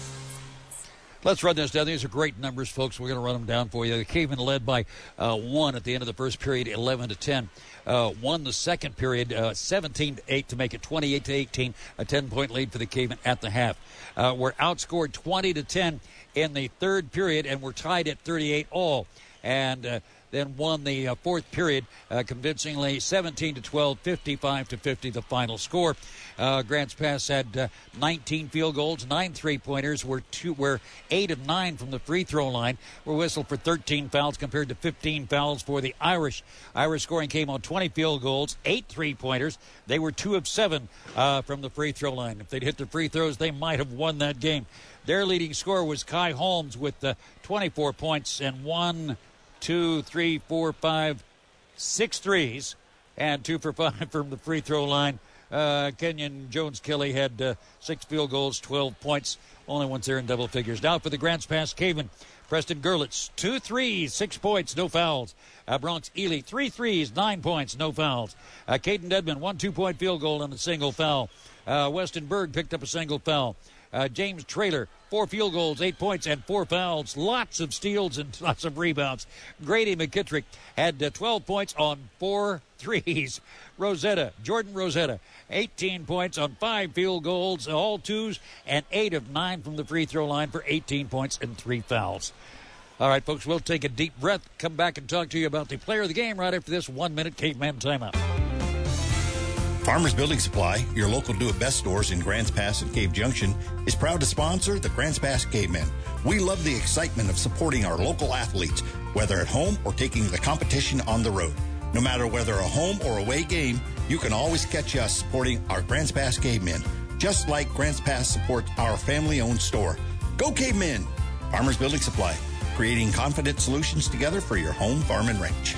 Let's run this down. These are great numbers, folks. We're going to run them down for you. The Cavemen led by uh, one at the end of the first period, eleven to ten. Uh, won the second period, uh, seventeen to eight to make it twenty-eight to eighteen. A ten-point lead for the Cavemen at the half. Uh, we're outscored twenty to ten in the third period, and we're tied at thirty-eight all. And uh, then won the uh, fourth period uh, convincingly, seventeen to twelve, fifty-five to fifty, the final score. Uh, Grants Pass had uh, nineteen field goals, nine three-pointers. We're, two, we're eight of nine from the free throw line. We're whistled for thirteen fouls compared to fifteen fouls for the Irish. Irish scoring came on twenty field goals, eight three-pointers. They were two of seven uh, from the free throw line. If they'd hit the free throws, they might have won that game. Their leading scorer was Kai Holmes with uh, twenty-four points and one, two, three, four, five, six threes, and two for five from the free throw line. Uh, Kenyon Jones-Kelly had uh, six field goals, twelve points. Only ones there in double figures. Now for the Grants Pass Cavemen, Preston Gerlitz, two threes, six points, no fouls. Uh, Bronx Ely, three threes, nine points, no fouls. Uh, Caden Dedman, one two-point field goal and a single foul. Uh, Weston Berg picked up a single foul. Uh, James Traylor, four field goals, eight points, and four fouls. Lots of steals and lots of rebounds. Grady McKittrick had uh, twelve points on four threes. Rosetta, Jordan Rosetta, eighteen points on five field goals, all twos, and eight of nine from the free throw line for eighteen points and three fouls. All right, folks, we'll take a deep breath, come back and talk to you about the player of the game right after this one-minute Caveman timeout. Farmers Building Supply, your local do-it-best stores in Grants Pass and Cave Junction, is proud to sponsor the Grants Pass Cavemen. We love the excitement of supporting our local athletes, whether at home or taking the competition on the road. No matter whether a home or away game, you can always catch us supporting our Grants Pass Cavemen, just like Grants Pass supports our family-owned store. Go Cavemen! Farmers Building Supply, creating confident solutions together for your home, farm, and ranch.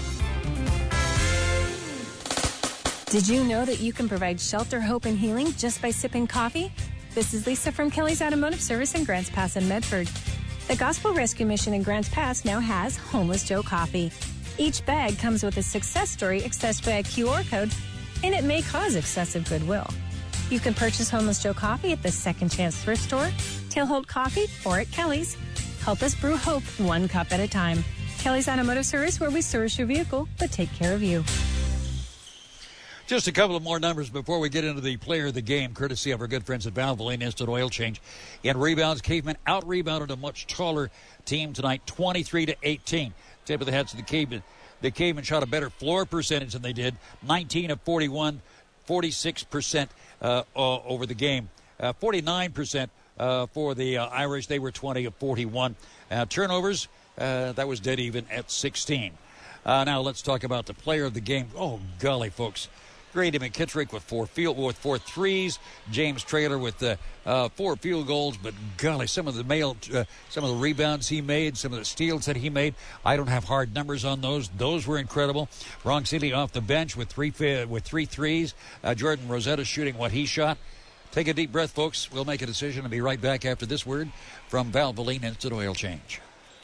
Did you know that you can provide shelter, hope, and healing just by sipping coffee? This is Lisa from Kelly's Automotive Service in Grants Pass and Medford. The Gospel Rescue Mission in Grants Pass now has Homeless Joe Coffee. Each bag comes with a success story accessed by a Q R code, and it may cause excessive goodwill. You can purchase Homeless Joe Coffee at the Second Chance Thrift Store, Tailhold Coffee, or at Kelly's. Help us brew hope one cup at a time. Kelly's Automotive Service, where we service your vehicle, but take care of you. Just a couple of more numbers before we get into the player of the game, courtesy of our good friends at Valvoline Instant Oil Change. In rebounds, Cavemen out-rebounded a much taller team tonight, twenty-three to eighteen. Tip of the hat to the Cavemen. The Cavemen shot a better floor percentage than they did, nineteen of forty-one, forty-six percent uh, uh, over the game. Uh, forty-nine percent uh, for the uh, Irish. They were twenty of forty-one. Uh, turnovers, uh, that was dead even at sixteen. Uh, now let's talk about the player of the game. Oh, golly, folks. Grady McKittrick with four field with four threes. James Traylor with uh, uh, four field goals. But golly, some of the male, uh, some of the rebounds he made, some of the steals that he made. I don't have hard numbers on those. Those were incredible. Ron Seeley off the bench with three with three threes. Uh, Jordan Rosetta shooting what he shot. Take a deep breath, folks. We'll make a decision and be right back after this word from Valvoline Instant Oil Change.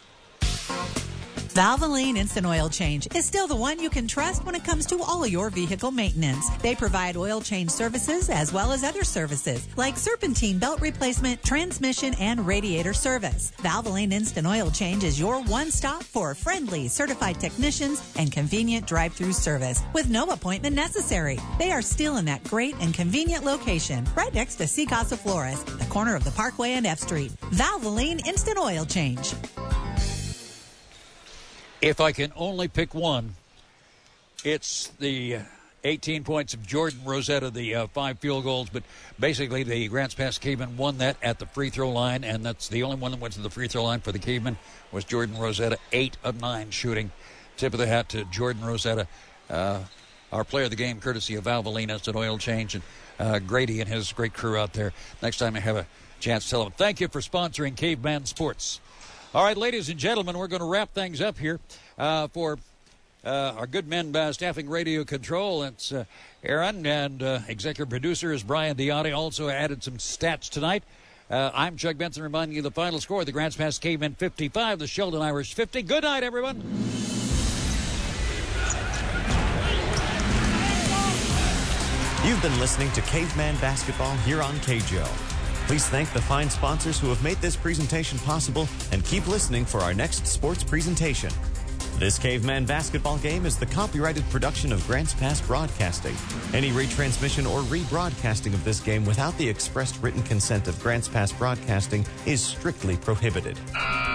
Valvoline Instant Oil Change is still the one you can trust when it comes to all your vehicle maintenance. They provide oil change services as well as other services like serpentine belt replacement, transmission, and radiator service. Valvoline Instant Oil Change is your one stop for friendly, certified technicians and convenient drive-through service with no appointment necessary. They are still in that great and convenient location right next to Sea Casa Flores, the corner of the Parkway and F Street. Valvoline Instant Oil Change. If I can only pick one, it's the eighteen points of Jordan Rosetta, the uh, five field goals. But basically, the Grants Pass Cavemen won that at the free throw line, and that's the only one that went to the free throw line for the Cavemen was Jordan Rosetta, eight of nine shooting. Tip of the hat to Jordan Rosetta, uh, our player of the game, courtesy of Valvoline Instant Oil Change, and uh, Grady and his great crew out there. Next time I have a chance to tell them, thank you for sponsoring Caveman Sports. All right, ladies and gentlemen, we're going to wrap things up here uh, for uh, our good men uh, staffing radio control. It's uh, Aaron, and uh, executive producer is Brian Diotti. Also added some stats tonight. Uh, I'm Chuck Benson reminding you the final score. The Grants Pass Cavemen fifty-five, the Sheldon Irish fifty. Good night, everyone. You've been listening to Caveman Basketball here on K J O. Please thank the fine sponsors who have made this presentation possible, and keep listening for our next sports presentation. This Caveman Basketball game is the copyrighted production of Grants Pass Broadcasting. Any retransmission or rebroadcasting of this game without the expressed written consent of Grants Pass Broadcasting is strictly prohibited.